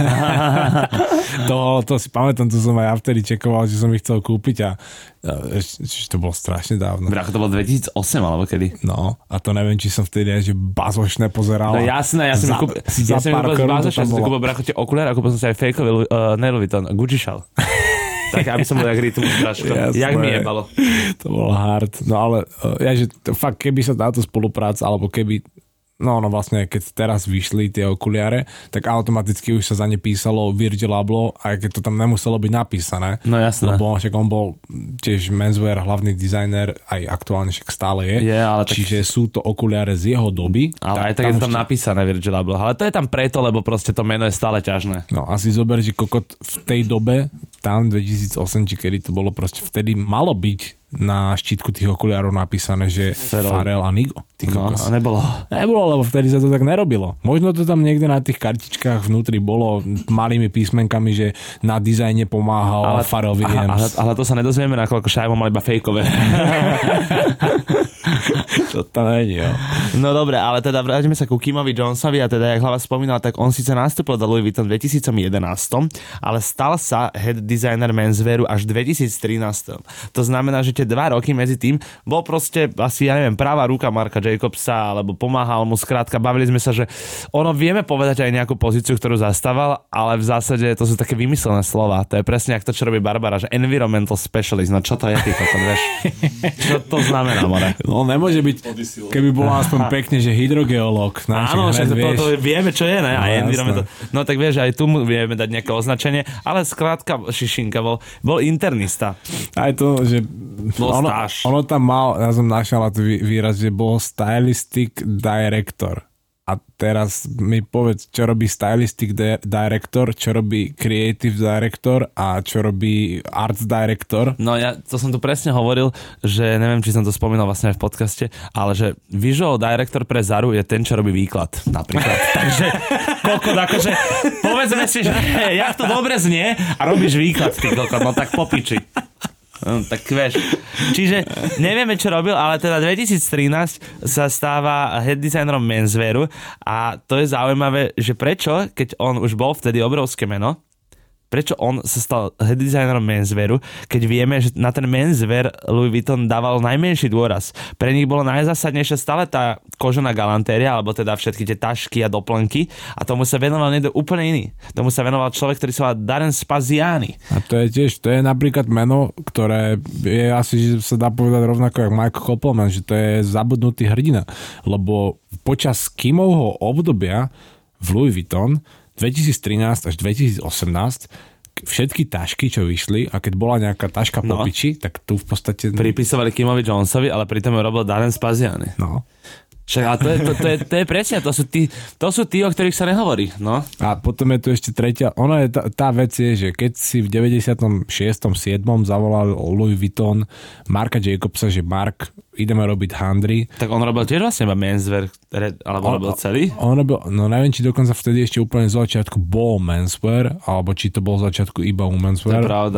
S2: to si pamätám, to som aj ja vtedy čekoval, že som ich chcel kúpiť a to bolo strašne dávno.
S1: Bracho, to bolo 2008 alebo kedy?
S2: No, a to neviem, či som vtedy aj že bazošné pozeral.
S1: No jasné, ja som kúpil bazošné, som si kúpil bracho tie okuliare a kúpil som si aj fejkové Louis Vuitton, Gucci šal. Tak, aby som bol jak Rytmus, Braško.
S2: Jasné.
S1: Jak mi jebalo.
S2: To bolo hard. No ale fakt, keby sa táto spolupráca, alebo keby No vlastne, keď teraz vyšli tie okuliare, tak automaticky už sa za ne písalo Virgil Abloh, aj keď to tam nemuselo byť napísané.
S1: No jasné.
S2: Lebo však on bol tiež menswear hlavný dizajner, aj aktuálne však stále je.
S1: Ale
S2: čiže sú to okuliare z jeho doby.
S1: Ale aj tak je tam napísané Virgil Abloh. Ale to je tam preto, lebo proste to meno je stále ťažné.
S2: No asi zober, že kokot v tej dobe, tam 2008, či kedy to bolo proste, vtedy malo byť na štítku tých okuliarov napísané, že Pharrell a Nigo.
S1: No, a nebolo.
S2: Nebolo, lebo vtedy sa to tak nerobilo. Možno to tam niekde na tých kartičkách vnútri bolo malými písmenkami, že na dizajne pomáhal Pharrell Williams.
S1: Ale to sa nedozvieme, nakoľko Šajmo mal iba fejkové.
S2: To není, jo.
S1: No dobre, ale teda vráťme sa ku Kimovi Jonesovi a teda, jak Hlava spomínal, tak on síce nastúpil do Louis Vuitton v 2011, ale stal sa head designer menswearu až v 2013. To znamená, že tie 2 roky medzi tým bol proste asi, ja neviem, pravá ruka Marka Jacobsa, alebo pomáhal mu, skrátka, bavili sme sa, že ono vieme povedať aj nejakú pozíciu, ktorú zastával, ale v zásade to sú také vymyslené slova. To je presne ako to, čo robí Barbara, že environmental specialist. No čo to je, ty kokot, vieš? Čo to znamená, more?
S2: No nemôže byť, keby bolo aspoň pekne, že hydrogeológ.
S1: Áno, však to vieme, čo je, ne? A environmental. No tak vieš, aj tu vieme dať nejaké označenie, ale skrátka Šišinka bol internista.
S2: Aj to, že ono tam mal, ja som našiel výraz, že bol stylistic director. A teraz mi povedz, čo robí stylistic director, čo robí creative director a čo robí arts director.
S1: No ja to som tu presne hovoril, že neviem, či som to spomínal vlastne aj v podcaste, ale že visual director pre Zaru je ten, čo robí výklad napríklad. Takže kokot, akože povedzme si, že jak to dobre znie a robíš výklad, ty kokot, no tak popiči. No, tak vieš. Čiže nevieme, čo robil, ale teda 2013 sa stáva head designerom menswearu a to je zaujímavé, že prečo, keď on už bol vtedy obrovské meno, prečo on sa stal head designerom menswearu, keď vieme, že na ten menswear Louis Vuitton dával najmenší dôraz. Pre nich bolo najzásadnejšia stále tá kožená galantéria, alebo teda všetky tie tašky a doplnky a tomu sa venoval niekto úplne iný. Tomu sa venoval človek, ktorý sa volá Darren Spaziani.
S2: A to je napríklad meno, ktoré je asi, že sa dá povedať rovnako jak Michael Koppelman, že to je zabudnutý hrdina, lebo počas Kimovho obdobia v Louis Vuitton 2013 až 2018 všetky tašky, čo vyšli a keď bola nejaká taška po piči, tak tu v podstate
S1: pripisovali Kimovi Jonesovi, ale pritom ju robil Darren Spaziani.
S2: No.
S1: Však, ale to je presne, to sú tí, o ktorých sa nehovorí, no.
S2: A potom je tu ešte tretia, tá vec je, že keď si v 96. 7. zavolal Louis Vuitton Marka Jacobsa, že Mark, ideme robiť handry.
S1: Tak on robil tiež vlastne iba menswear, alebo robil celý?
S2: On robil, no neviem, či dokonca vtedy ešte úplne z začiatku bol menswear, alebo či to bol z začiatku iba menswear.
S1: To je pravda.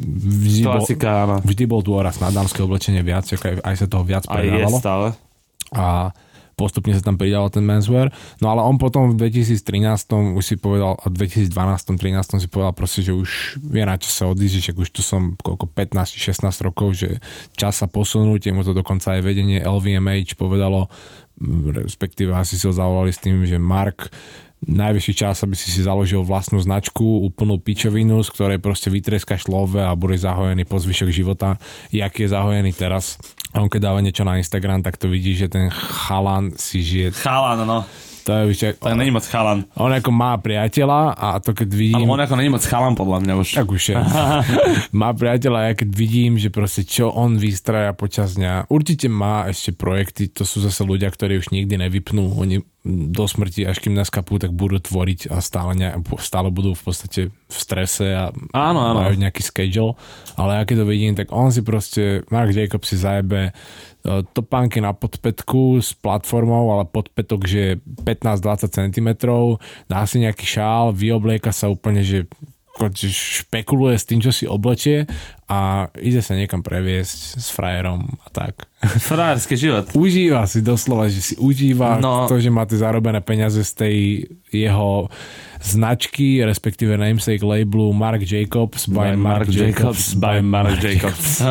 S1: Klasika, áno.
S2: Vždy bol dôraz na dámske oblečenie viac, aj sa toho viac predávalo.
S1: A je stále.
S2: A postupne sa tam pridal ten menswear. No ale on potom v 2013 už si povedal, a v 2012-13 si povedal proste, že už je na čase odísť, že už tu som koľko 15-16 rokov, že čas sa posunúť, mu to dokonca aj vedenie LVMH povedalo, respektíve asi si ho zavolali s tým, že Mark, najvyšší čas, aby si založil vlastnú značku, úplnú pičovinu, z ktorej proste vytreskaš love a bude zahojený po zvyšok života. Jaký je zahojený teraz? A on keď dáva niečo na Instagram, tak to vidí, že ten chalan si žije...
S1: Chalan, no.
S2: To je
S1: není moc chalan.
S2: On ako má priateľa a to keď vidím...
S1: Ale on ako není moc chalan podľa mňa už.
S2: Tak už je. Má priateľa a ja keď vidím, že proste čo on vystraja počas dňa. Určite má ešte projekty, to sú zase ľudia, ktorí už nikdy nevypnú. Oni do smrti, až kým naskapú, tak budú tvoriť a stále budú v podstate v strese a majú nejaký schedule. Ale ja keď to vidím, tak on si proste, Marc Jacobs si zajebe topánky na podpätku s platformou, ale podpätok, že 15-20 cm, dá si nejaký šál, vyoblieka sa úplne, že špekuluje s tým, čo si oblečie a ide sa niekam previesť s frajerom a tak.
S1: Frajerský život.
S2: Užíva si doslova, že si užíva to, že má tie zarobené peniaze z tej jeho značky, respektíve namesake labelu Marc Jacobs by Marc Jacobs by Marc Jacobs.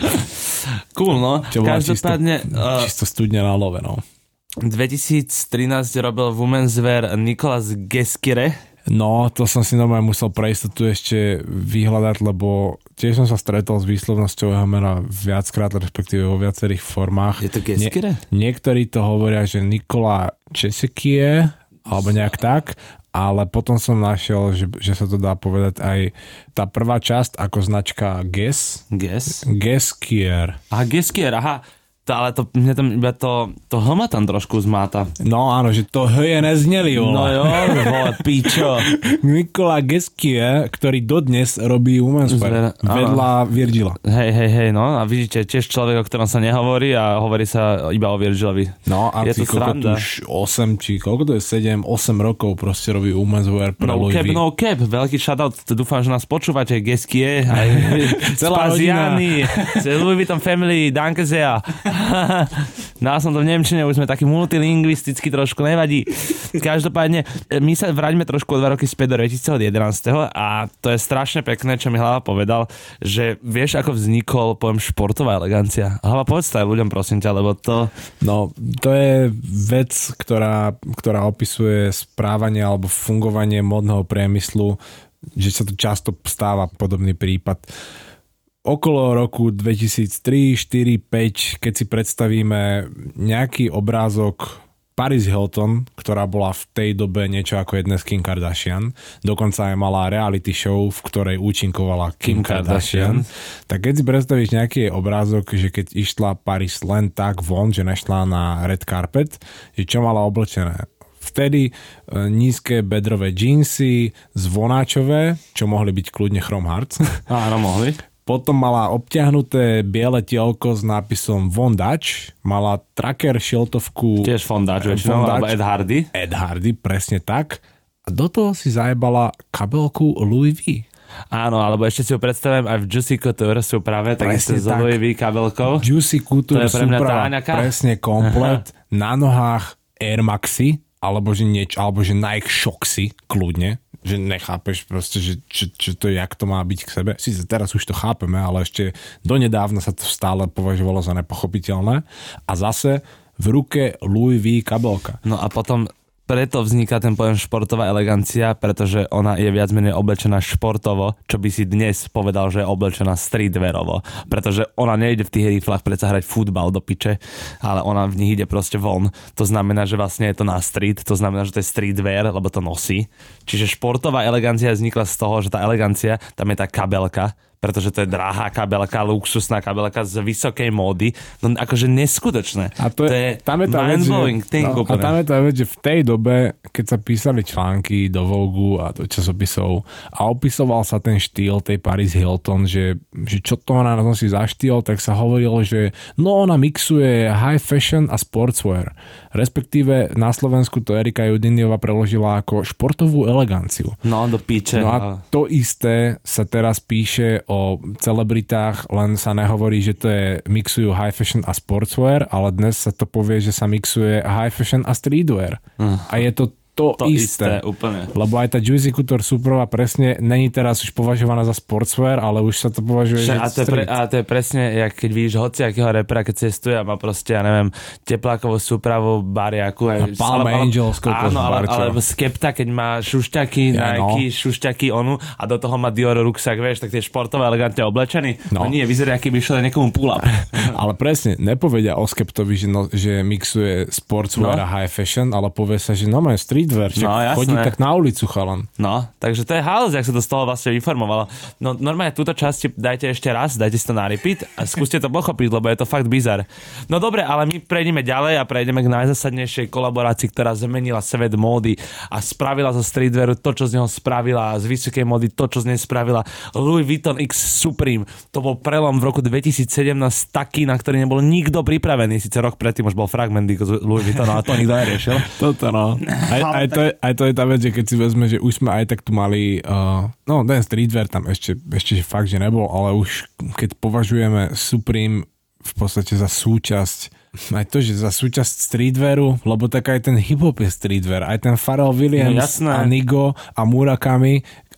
S1: Cool, no. Každopádne...
S2: Čisto studňa na love, no.
S1: 2013 robil Women's Wear Nicolas Ghesquire.
S2: No, to som si normálne musel pre istotu ešte vyhľadať, lebo tiež som sa stretol s výslovnosťou jeho mena viackrát, respektíve vo viacerých formách.
S1: Je to Geskire?
S2: Niektorí to hovoria, že Nikola Česekie, alebo nejak tak, ale potom som našiel, že sa to dá povedať aj tá prvá časť ako značka Geskier.
S1: Geskier, aha. Ale mne tam iba to H ma tam trošku zmáta.
S2: No áno, že to H je nezneli, vole.
S1: No jo, vole, píčo.
S2: Nikola Geskie, ktorý dodnes robí Women's Wear vedľa Virgila.
S1: Hej, no a vidíte, tiež človek, o ktorom sa nehovorí a hovorí sa iba o Virgilovi.
S2: No a
S1: je to sranda.
S2: Už 8, či koľko to je, 7, 8 rokov proste robí Women's Wear pre Louis V.
S1: No cap, veľký shoutout, dúfam, že nás počúvate, Geskie, aj
S2: celá rodina.
S1: Louis Vuitton family, danke sehr. Dal som to v nemčine, už sme takí multilingvisticky, trošku nevadí. Každopádne, my sa vráťme trošku o 2 roky späť do 2011 a to je strašne pekné, čo mi Hlava povedal, že vieš, ako vznikol pojem športová elegancia. Hlava, povedz to aj ľuďom, prosím ťa, lebo to...
S2: No, to je vec, ktorá opisuje správanie alebo fungovanie modného priemyslu, že sa to často stáva podobný prípad. Okolo roku 2003, 4, 5, keď si predstavíme nejaký obrázok Paris Hilton, ktorá bola v tej dobe niečo ako jedna z Kim Kardashian, dokonca aj mala reality show, v ktorej účinkovala Kim Kardashian. Tak keď si predstavíš nejaký obrázok, že keď išla Paris len tak von, že nešla na red carpet, že čo mala oblečené? Vtedy nízke bedrové džínsy, zvonáčové, čo mohli byť kľudne Chrome Hearts.
S1: Áno, mohli.
S2: Potom mala obťahnuté biele tielko s nápisom Von Dutch, mala tracker šiltovku...
S1: Tiež Von Dutch väčšinou, alebo Ed Hardy.
S2: Ed Hardy, presne tak. A do toho si zajebala kabelku Louis V.
S1: Áno, alebo ešte si ho predstavujem aj v Juicy Couture sú práve takisto z Louis V kabelkou.
S2: Juicy Couture sú práve presne komplet. Na nohách Air Maxi, alebo že Nike Shoxy, kľudne. Že nechápeš proste, že to je, jak to má byť k sebe. Sice teraz už to chápeme, ale ešte donedávna sa to stále považovalo za nepochopiteľné. A zase v ruke Louis V kabelka.
S1: No a potom preto vzniká ten pojem športová elegancia, pretože ona je viac menej oblečená športovo, čo by si dnes povedal, že je oblečená streetwearovo. Pretože ona nejde v tých riflách predsa hrať futbal do piče, ale ona v nich ide proste von. To znamená, že vlastne je to na street, to znamená, že to je streetwear, lebo to nosí. Čiže športová elegancia vznikla z toho, že tá elegancia, tam je tá kabelka, pretože to je drahá kabelka, luxusná kabelka z vysokej módy. No akože neskutočné.
S2: A to je
S1: mind-blowing thing.
S2: No, a tam je tá vec, že v tej dobe, keď sa písali články do Vogue a do časopisov a opisoval sa ten štýl tej Paris Hilton, že čo to ona nosí za štýl, tak sa hovorilo, že no ona mixuje high fashion a sportswear. Respektíve na Slovensku to Erika Judiniova preložila ako športovú eleganciu.
S1: No, do píče.
S2: No a to isté sa teraz píše o celebritách, len sa nehovorí, že to je mixujú high fashion a sportswear, ale dnes sa to povie, že sa mixuje high fashion a streetwear. A je to isté.
S1: Úplne.
S2: Lebo aj tá Juicy Couture Suprová presne není teraz už považovaná za sportswear, ale už sa to považuje
S1: a to je presne, jak keď vidíš hociakého repera, keď cestuje a má proste, ja neviem, teplákovú súpravu, bariaku.
S2: A Palm Angels.
S1: Áno, alebo Skepta, keď má šušťaky, Nike, šušťaky onu a do toho má Dior ruksak, vieš, tak tie športové elegantne oblečený. No nie, vyzerá, aký by šiel niekomu pull-up.
S2: Ale presne, nepovedia o Skeptovi, že mixuje sportswear a high fashion, ale povie sa, že no má streetwear, chodí tak na ulicu, chalan.
S1: No, takže to je halus, jak sa to z toho vlastne vyformovalo. No normálne túto časť dajte ešte raz, dajte si to na repeat a skúste to pochopiť, lebo je to fakt bizar. No dobre, ale my prejdeme ďalej a prejdeme k najzásadnejšej kolaborácii, ktorá zmenila svet módy a spravila zo streetwearu to, čo z neho spravila, a z vysokej módy to, čo z nej spravila Louis Vuitton X Supreme. To bol prelom v roku 2017 taký, na ktorý nebol nikto pripravený. Sice rok predtým už bol fragment Louis Vuitton, ale to nikto neriešil.
S2: Toto no. Aj to je tá vec, že keď si vezme, že už sme aj tak tu mali ten streetwear tam ešte fakt, že nebol, ale už keď považujeme Supreme v podstate za súčasť, aj to, že za súčasť streetwearu, lebo tak aj ten hip-hop je streetwear, aj ten Pharrell Williams a Nigo a Murakami,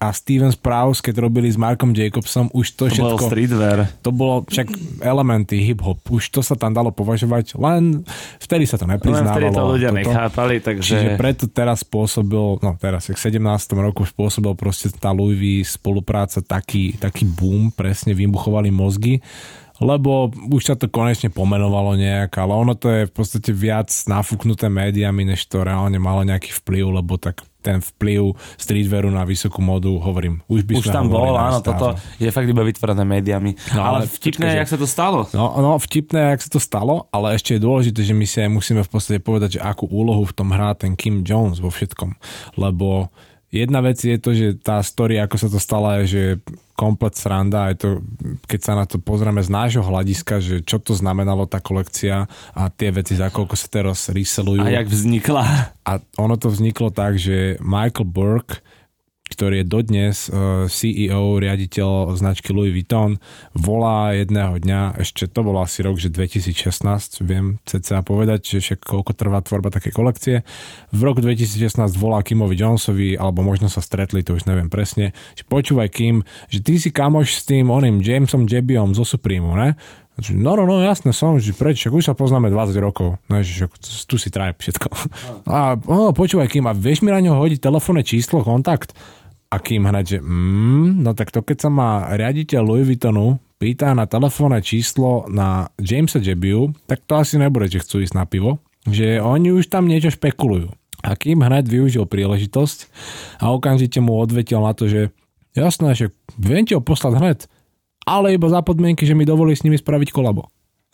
S2: a Steven Sprouse, keď robili s Markom Jacobsom, už to všetko...
S1: To bol streetwear.
S2: To bolo však elementy hip-hop. Už to sa tam dalo považovať, len vtedy sa to nepriznávalo.
S1: Len vtedy to ľudia nechápali, takže...
S2: Čiže preto teraz spôsobil, teraz v 17. roku spôsobil proste tá Louis V spolupráca taký boom, presne vybuchovali mozgy, lebo už sa to konečne pomenovalo nejak, ale ono to je v podstate viac nafúknuté médiami, než to reálne malo nejaký vplyv, lebo tak ten vplyv streetwearu na vysokú modu, hovorím, už
S1: tam bol, áno, toto je fakt iba vytvorené médiami. No, ale vtipné, jak sa to stalo.
S2: No, vtipné, jak sa to stalo, ale ešte je dôležité, že my si aj musíme v podstate povedať, že akú úlohu v tom hrá ten Kim Jones vo všetkom, lebo jedna vec je to, že tá story, ako sa to stala, je, že komplet sranda, aj to, keď sa na to pozrieme z nášho hľadiska, že čo to znamenalo tá kolekcia a tie veci, za koľko sa teraz reselujú.
S1: A jak vznikla.
S2: A ono to vzniklo tak, že Michael Burke, ktorý je dodnes CEO, riaditeľ značky Louis Vuitton, volá jedného dňa, ešte to bolo asi rok, že 2016, viem cca povedať, že však koľko trvá tvorba také kolekcie. V roku 2016 volá Kimovi Jonesovi, alebo možno sa stretli, to už neviem presne, že počúvaj Kim, že ty si kamoš s tým oným Jamesom Jebiom zo Supremu, ne? No, jasné som, že prečo, už sa poznáme 20 rokov, no, že tu si Tribe všetko. A počúvaj Kim, a vieš mi na ňo hodiť telefónne číslo, kontakt? A Kim hneď, že no tak to keď sa ma riaditeľ Louis Vuittonu pýta na telefónne číslo na Jamesa Jebiu, tak to asi nebude, že chcú ísť na pivo, že oni už tam niečo špekulujú. A Kim hneď využil príležitosť a okamžite mu odvetil na to, že jasné, že viem ti ho poslať hneď, ale iba za podmienky, že mi dovolí s nimi spraviť kolabo.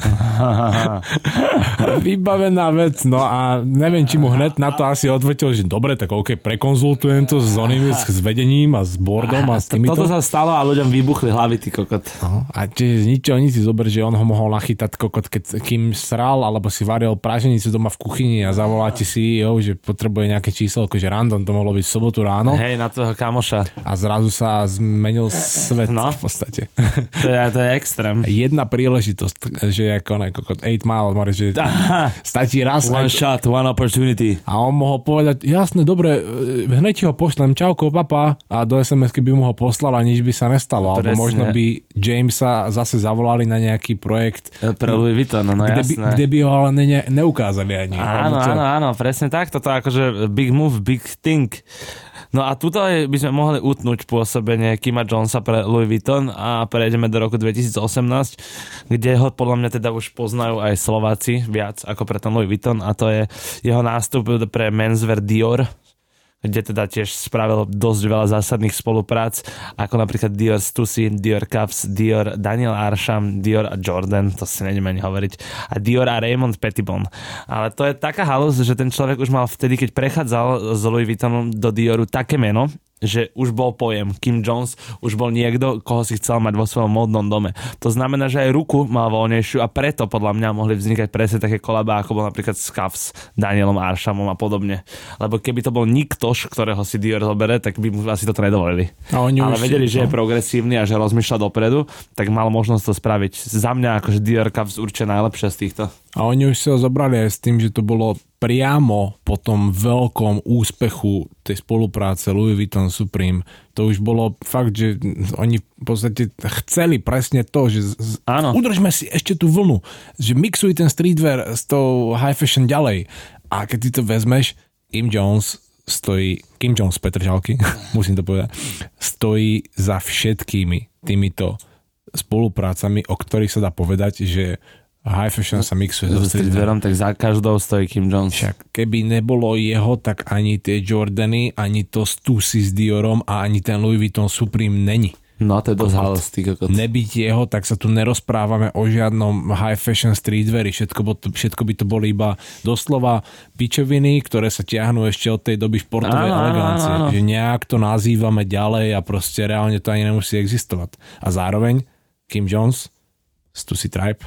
S2: Vybavená vec, no a neviem, či mu hneď na to asi odvetil, že dobre, tak OK, prekonzultujem to s onými, s vedením a s boardom a s týmito.
S1: Toto sa stalo a ľuďom vybuchli hlavy, ty kokot.
S2: No, a čiže nič si zober, že on ho mohol nachytať kokot, keď kým sral, alebo si varil praženicu doma v kuchyni a zavolá ti CEO, že potrebuje nejaké číselko, že random, to mohlo byť v sobotu ráno.
S1: Hej, na toho kamoša.
S2: A zrazu sa zmenil svet v podstate.
S1: To je extrém.
S2: Jedna príležitosť, že ako 8 Mile, že stačí raz.
S1: One shot, one opportunity.
S2: A on mohol povedať, jasne, dobre, hneď ti ho pošlem, čauko, papa. A do SMS-ky by mu ho poslal a nič by sa nestalo. Alebo možno by Jamesa zase zavolali na nejaký projekt.
S1: Pre Louis Vuitton, no jasné.
S2: Kde by ho ale neukázali ani.
S1: Áno, presne tak. Toto akože big move, big thing. No a tuto by sme mohli utnúť pôsobenie Kima Jonesa pre Louis Vuitton a prejdeme do roku 2018, kde ho podľa mňa teda už poznajú aj Slováci viac ako pre ten Louis Vuitton, a to je jeho nástup pre menswear Dior, kde teda tiež spravil dosť veľa zásadných spoluprác, ako napríklad Dior Stussy, Dior Cuffs, Dior Daniel Arsham, Dior a Jordan, to si nejdeme ani hovoriť, a Dior a Raymond Pettibon. Ale to je taká halus, že ten človek už mal vtedy, keď prechádzal z Louis Vuittonom do Dioru, také meno, že už bol pojem. Kim Jones už bol niekto, koho si chcel mať vo svojom módnom dome. To znamená, že aj ruku mal voľnejšiu a preto podľa mňa mohli vznikať presne také kolabá, ako bol napríklad Scuffs, Danielom Arshamom a podobne. Lebo keby to bol niktož, ktorého si Dior zobere, tak by mu asi toto nedovolili. Ale vedeli, že je progresívny a že rozmýšľa dopredu, tak mal možnosť to spraviť. Za mňa akože Dior Cuffs určite najlepšie z týchto.
S2: A oni už si ho zobrali aj s tým, že to bolo priamo po tom veľkom úspechu tej spolupráce Louis Vuitton Supreme. To už bolo fakt, že oni v podstate chceli presne to, že udržme si ešte tú vlnu, že mixuj ten streetwear s tou high fashion ďalej. A keď ty to vezmeš, Kim Jones Petržalky, musím to povedať, stojí za všetkými týmito spoluprácami, o ktorých sa dá povedať, že high fashion sa mixuje so streetwearom,
S1: tak za každou stojí Kim Jones.
S2: Však keby nebolo jeho, tak ani tie Jordany, ani to Stussy s Diorom a ani ten Louis Vuitton Supreme není.
S1: No to je dosť halostý.
S2: Nebyť jeho, tak sa tu nerozprávame o žiadnom high fashion streetweari. Všetko by to boli iba doslova pičoviny, ktoré sa tiahnú ešte od tej doby športovej elegancie. Áno. Že nejak to nazývame ďalej a proste reálne to ani nemusí existovať. A zároveň Kim Jones, Stussy Tribe,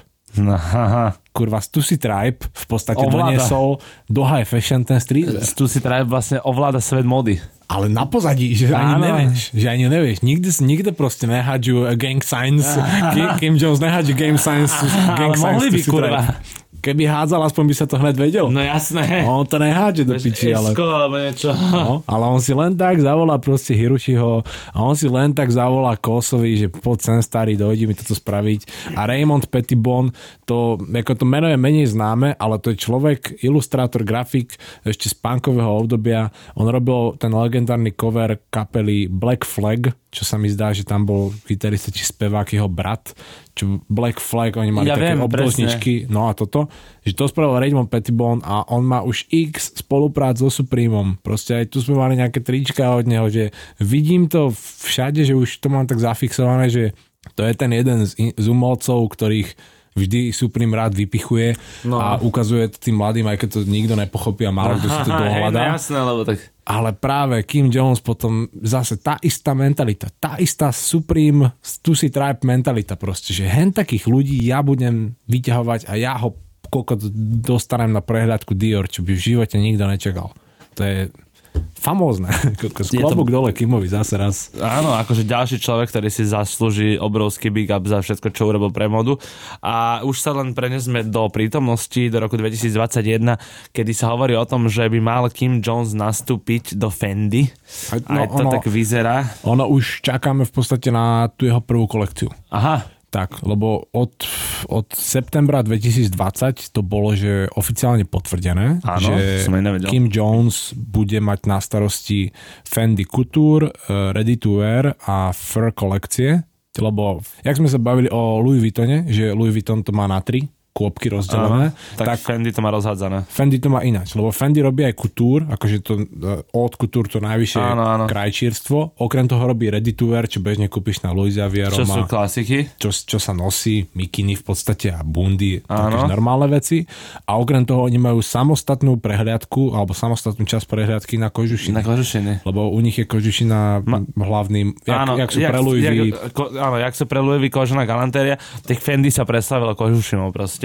S2: kurva, Stussy Tribe v podstate doniesol do high fashion ten streetwear.
S1: Stussy Tribe vlastne ovláda svet mody.
S2: Ale na pozadí, že ani nevieš. Nikde proste nehádžu gang signs. Kim Jones nehádžu gang signs.
S1: Ale mohli by, kurva.
S2: Keby hádzal, aspoň by sa to hneď vedel.
S1: No jasné.
S2: On to nehádže do piči, ale...
S1: alebo niečo.
S2: No, ale on si len tak zavolá proste Hirošiho a on si len tak zavolá Kosovi, že poď sem starý, dojdi mi toto spraviť. A Raymond Pettibon, to meno je menej známe, ale to je človek, ilustrátor, grafik ešte z punkového obdobia. On robil ten legendárny cover kapely Black Flag, čo sa mi zdá, že tam bol gitarista či spevák jeho brat, čo Black Flag, oni mali také obdĺžničky, no a toto, že to spravil Raymond Pettibon a on má už x spoluprác so Supremom. Proste aj tu sme mali nejaké trička od neho, že vidím to všade, že už to mám tak zafixované, že to je ten jeden z umelcov, ktorých vždy Supreme rád vypichuje a ukazuje to tým mladým, aj keď to nikto nepochopí a málo kto si to dohľadá.
S1: Jasné, lebo tak...
S2: Ale práve Kim Jones potom zase tá istá mentalita, tá istá Supreme Stussy Tribe mentalita proste, že hen takých ľudí ja budem vyťahovať a ja ho koľko dostanem na prehľadku Dior, čo by v živote nikto nečakal. To je famózne. Klobúk dole Kimovi zase raz.
S1: Áno, akože ďalší človek, ktorý si zaslúži obrovský big up za všetko, čo urobil pre modu. A už sa len prenesme do prítomnosti do roku 2021, kedy sa hovorí o tom, že by mal Kim Jones nastúpiť do Fendi. Aj to tak vyzerá.
S2: Ono už čakáme v podstate na tú jeho prvú kolekciu.
S1: Aha.
S2: Tak, lebo od septembra 2020 to bolo, že oficiálne potvrdené,
S1: áno,
S2: že Kim Jones bude mať na starosti Fendi Couture, Ready to Wear a Fur kolekcie, lebo jak sme sa bavili o Louis Vuittone, že Louis Vuitton to má na 3 kôpky rozdelené.
S1: Tak Fendi to má rozhádzané.
S2: Fendi to má ináč, lebo Fendi robí aj couture, akože to od couture to najvyššie krajčírstvo. Okrem toho robí ready to wear, čo bežne kúpiš na Louis Vuitton.
S1: Čo sú klasiky.
S2: Čo sa nosí, mikiny v podstate a bundy, také normálne veci. A okrem toho oni majú samostatnú prehliadku, alebo samostatnú časť prehliadky na kožušiny.
S1: Na kožušiny.
S2: Lebo u nich je kožušina hlavným, jak sú pre Louis Vuitton.
S1: Áno, jak sú pre Louis Vuitton kožená galantéria, tak Fendi sa predstavilo kožušinou proste.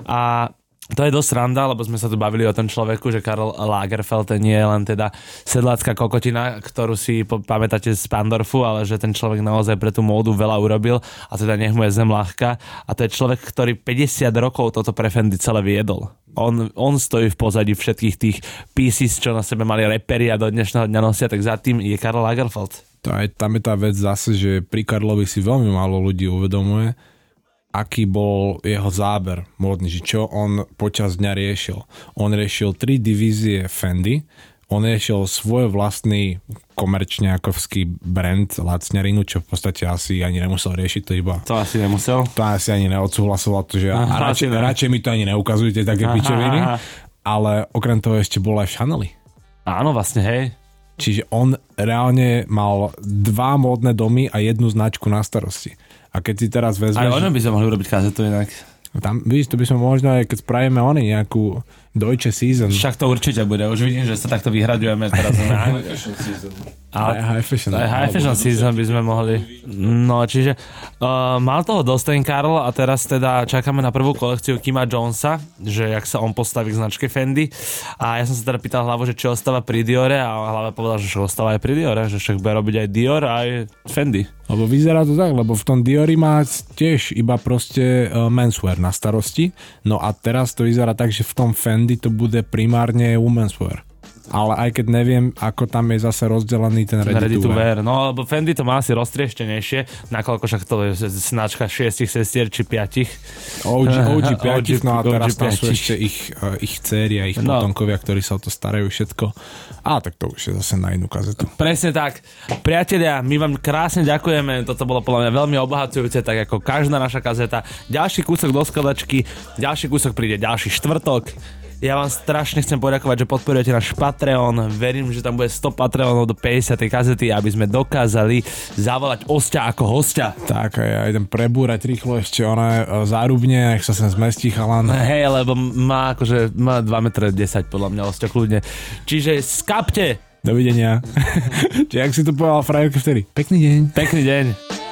S1: A to je dosť sranda, lebo sme sa tu bavili o tom človeku, že Karl Lagerfeld nie je len teda sedlácka kokotina, ktorú si pamätáte z Pandorfu, ale že ten človek naozaj pre tú módu veľa urobil a teda nech mu je zem ľahká. A to je človek, ktorý 50 rokov toto pre Fendi celé viedol. On stojí v pozadí všetkých tých pieces, čo na sebe mali reperi a do dnešného dňa nosia, tak za tým je Karl Lagerfeld.
S2: Tam je tá vec zase, že pri Karlovi si veľmi málo ľudí uvedomuje, aký bol jeho záber módny, že čo on počas dňa riešil. On riešil 3 divízie Fendi, on riešil svoj vlastný komerčňákovský brand lacňarinu, čo v podstate asi ani nemusel riešiť, to iba...
S1: To asi nemusel?
S2: To asi ani neodsúhlasoval, to, že radšej mi to ani neukazujte, také pičoviny. Ale okrem toho ešte bol aj v Chaneli.
S1: Áno, vlastne, hej.
S2: Čiže on reálne mal 2 módne domy a 1 značku na starosti. A keď si teraz vezmeš...
S1: Aj ono by sme mohli urobiť kazetu inak.
S2: Tam, vidíš, to by sme možno aj keď spravíme nejakú Deutsche Season.
S1: Však to určite bude. Už vidím, že sa takto vyhraďujeme teraz.
S2: High
S1: Fashion Season by sme mohli. No, čiže mal toho dosť ten Karl a teraz teda čakáme na prvú kolekciu Kima Jonesa, že jak sa on postaví k značke Fendi. A ja som sa teda pýtal hlavu, že či ostáva pri Diore a hlava povedal, že ostáva aj pri Diore, že však bude robiť aj Dior a aj Fendi.
S2: Lebo vyzerá to tak, lebo v tom Diori má tiež iba proste menswear na starosti. No a teraz to vyzerá tak, že v tom Fendi to bude primárne womenswear. Ale aj keď neviem, ako tam je zase rozdelený ten ready to wear.
S1: No, lebo Fendi to má asi roztrieštenejšie, nakoľko však to je značka 6 sestier či 5.
S2: OG 5, no a teraz tam sú ešte ich dcéri a ich potomkovia, ktorí sa o to starajú všetko. A tak to už je zase na inú kazetu.
S1: Presne tak. Priatelia, my vám krásne ďakujeme, toto bolo podľa mňa veľmi obohacujúce, tak ako každá naša kazeta. Ďalší kúsok do skladačky, ďalší kúsok príde ďalší štvrtok. Ja vám strašne chcem poďakovať, že podporujete náš Patreon. Verím, že tam bude 100 Patreonov do 50. kazety, aby sme dokázali zavolať Osťa ako hostia.
S2: Tak, ja idem prebúrať rýchlo ešte zárubne, nech sa sem zmestí chalan.
S1: Hej, lebo má 2,10 m podľa mňa Osťa kľudne. Čiže skapte!
S2: Dovidenia. Čiže ak si to povedal frajerke vtedy. Pekný deň.
S1: Pekný deň.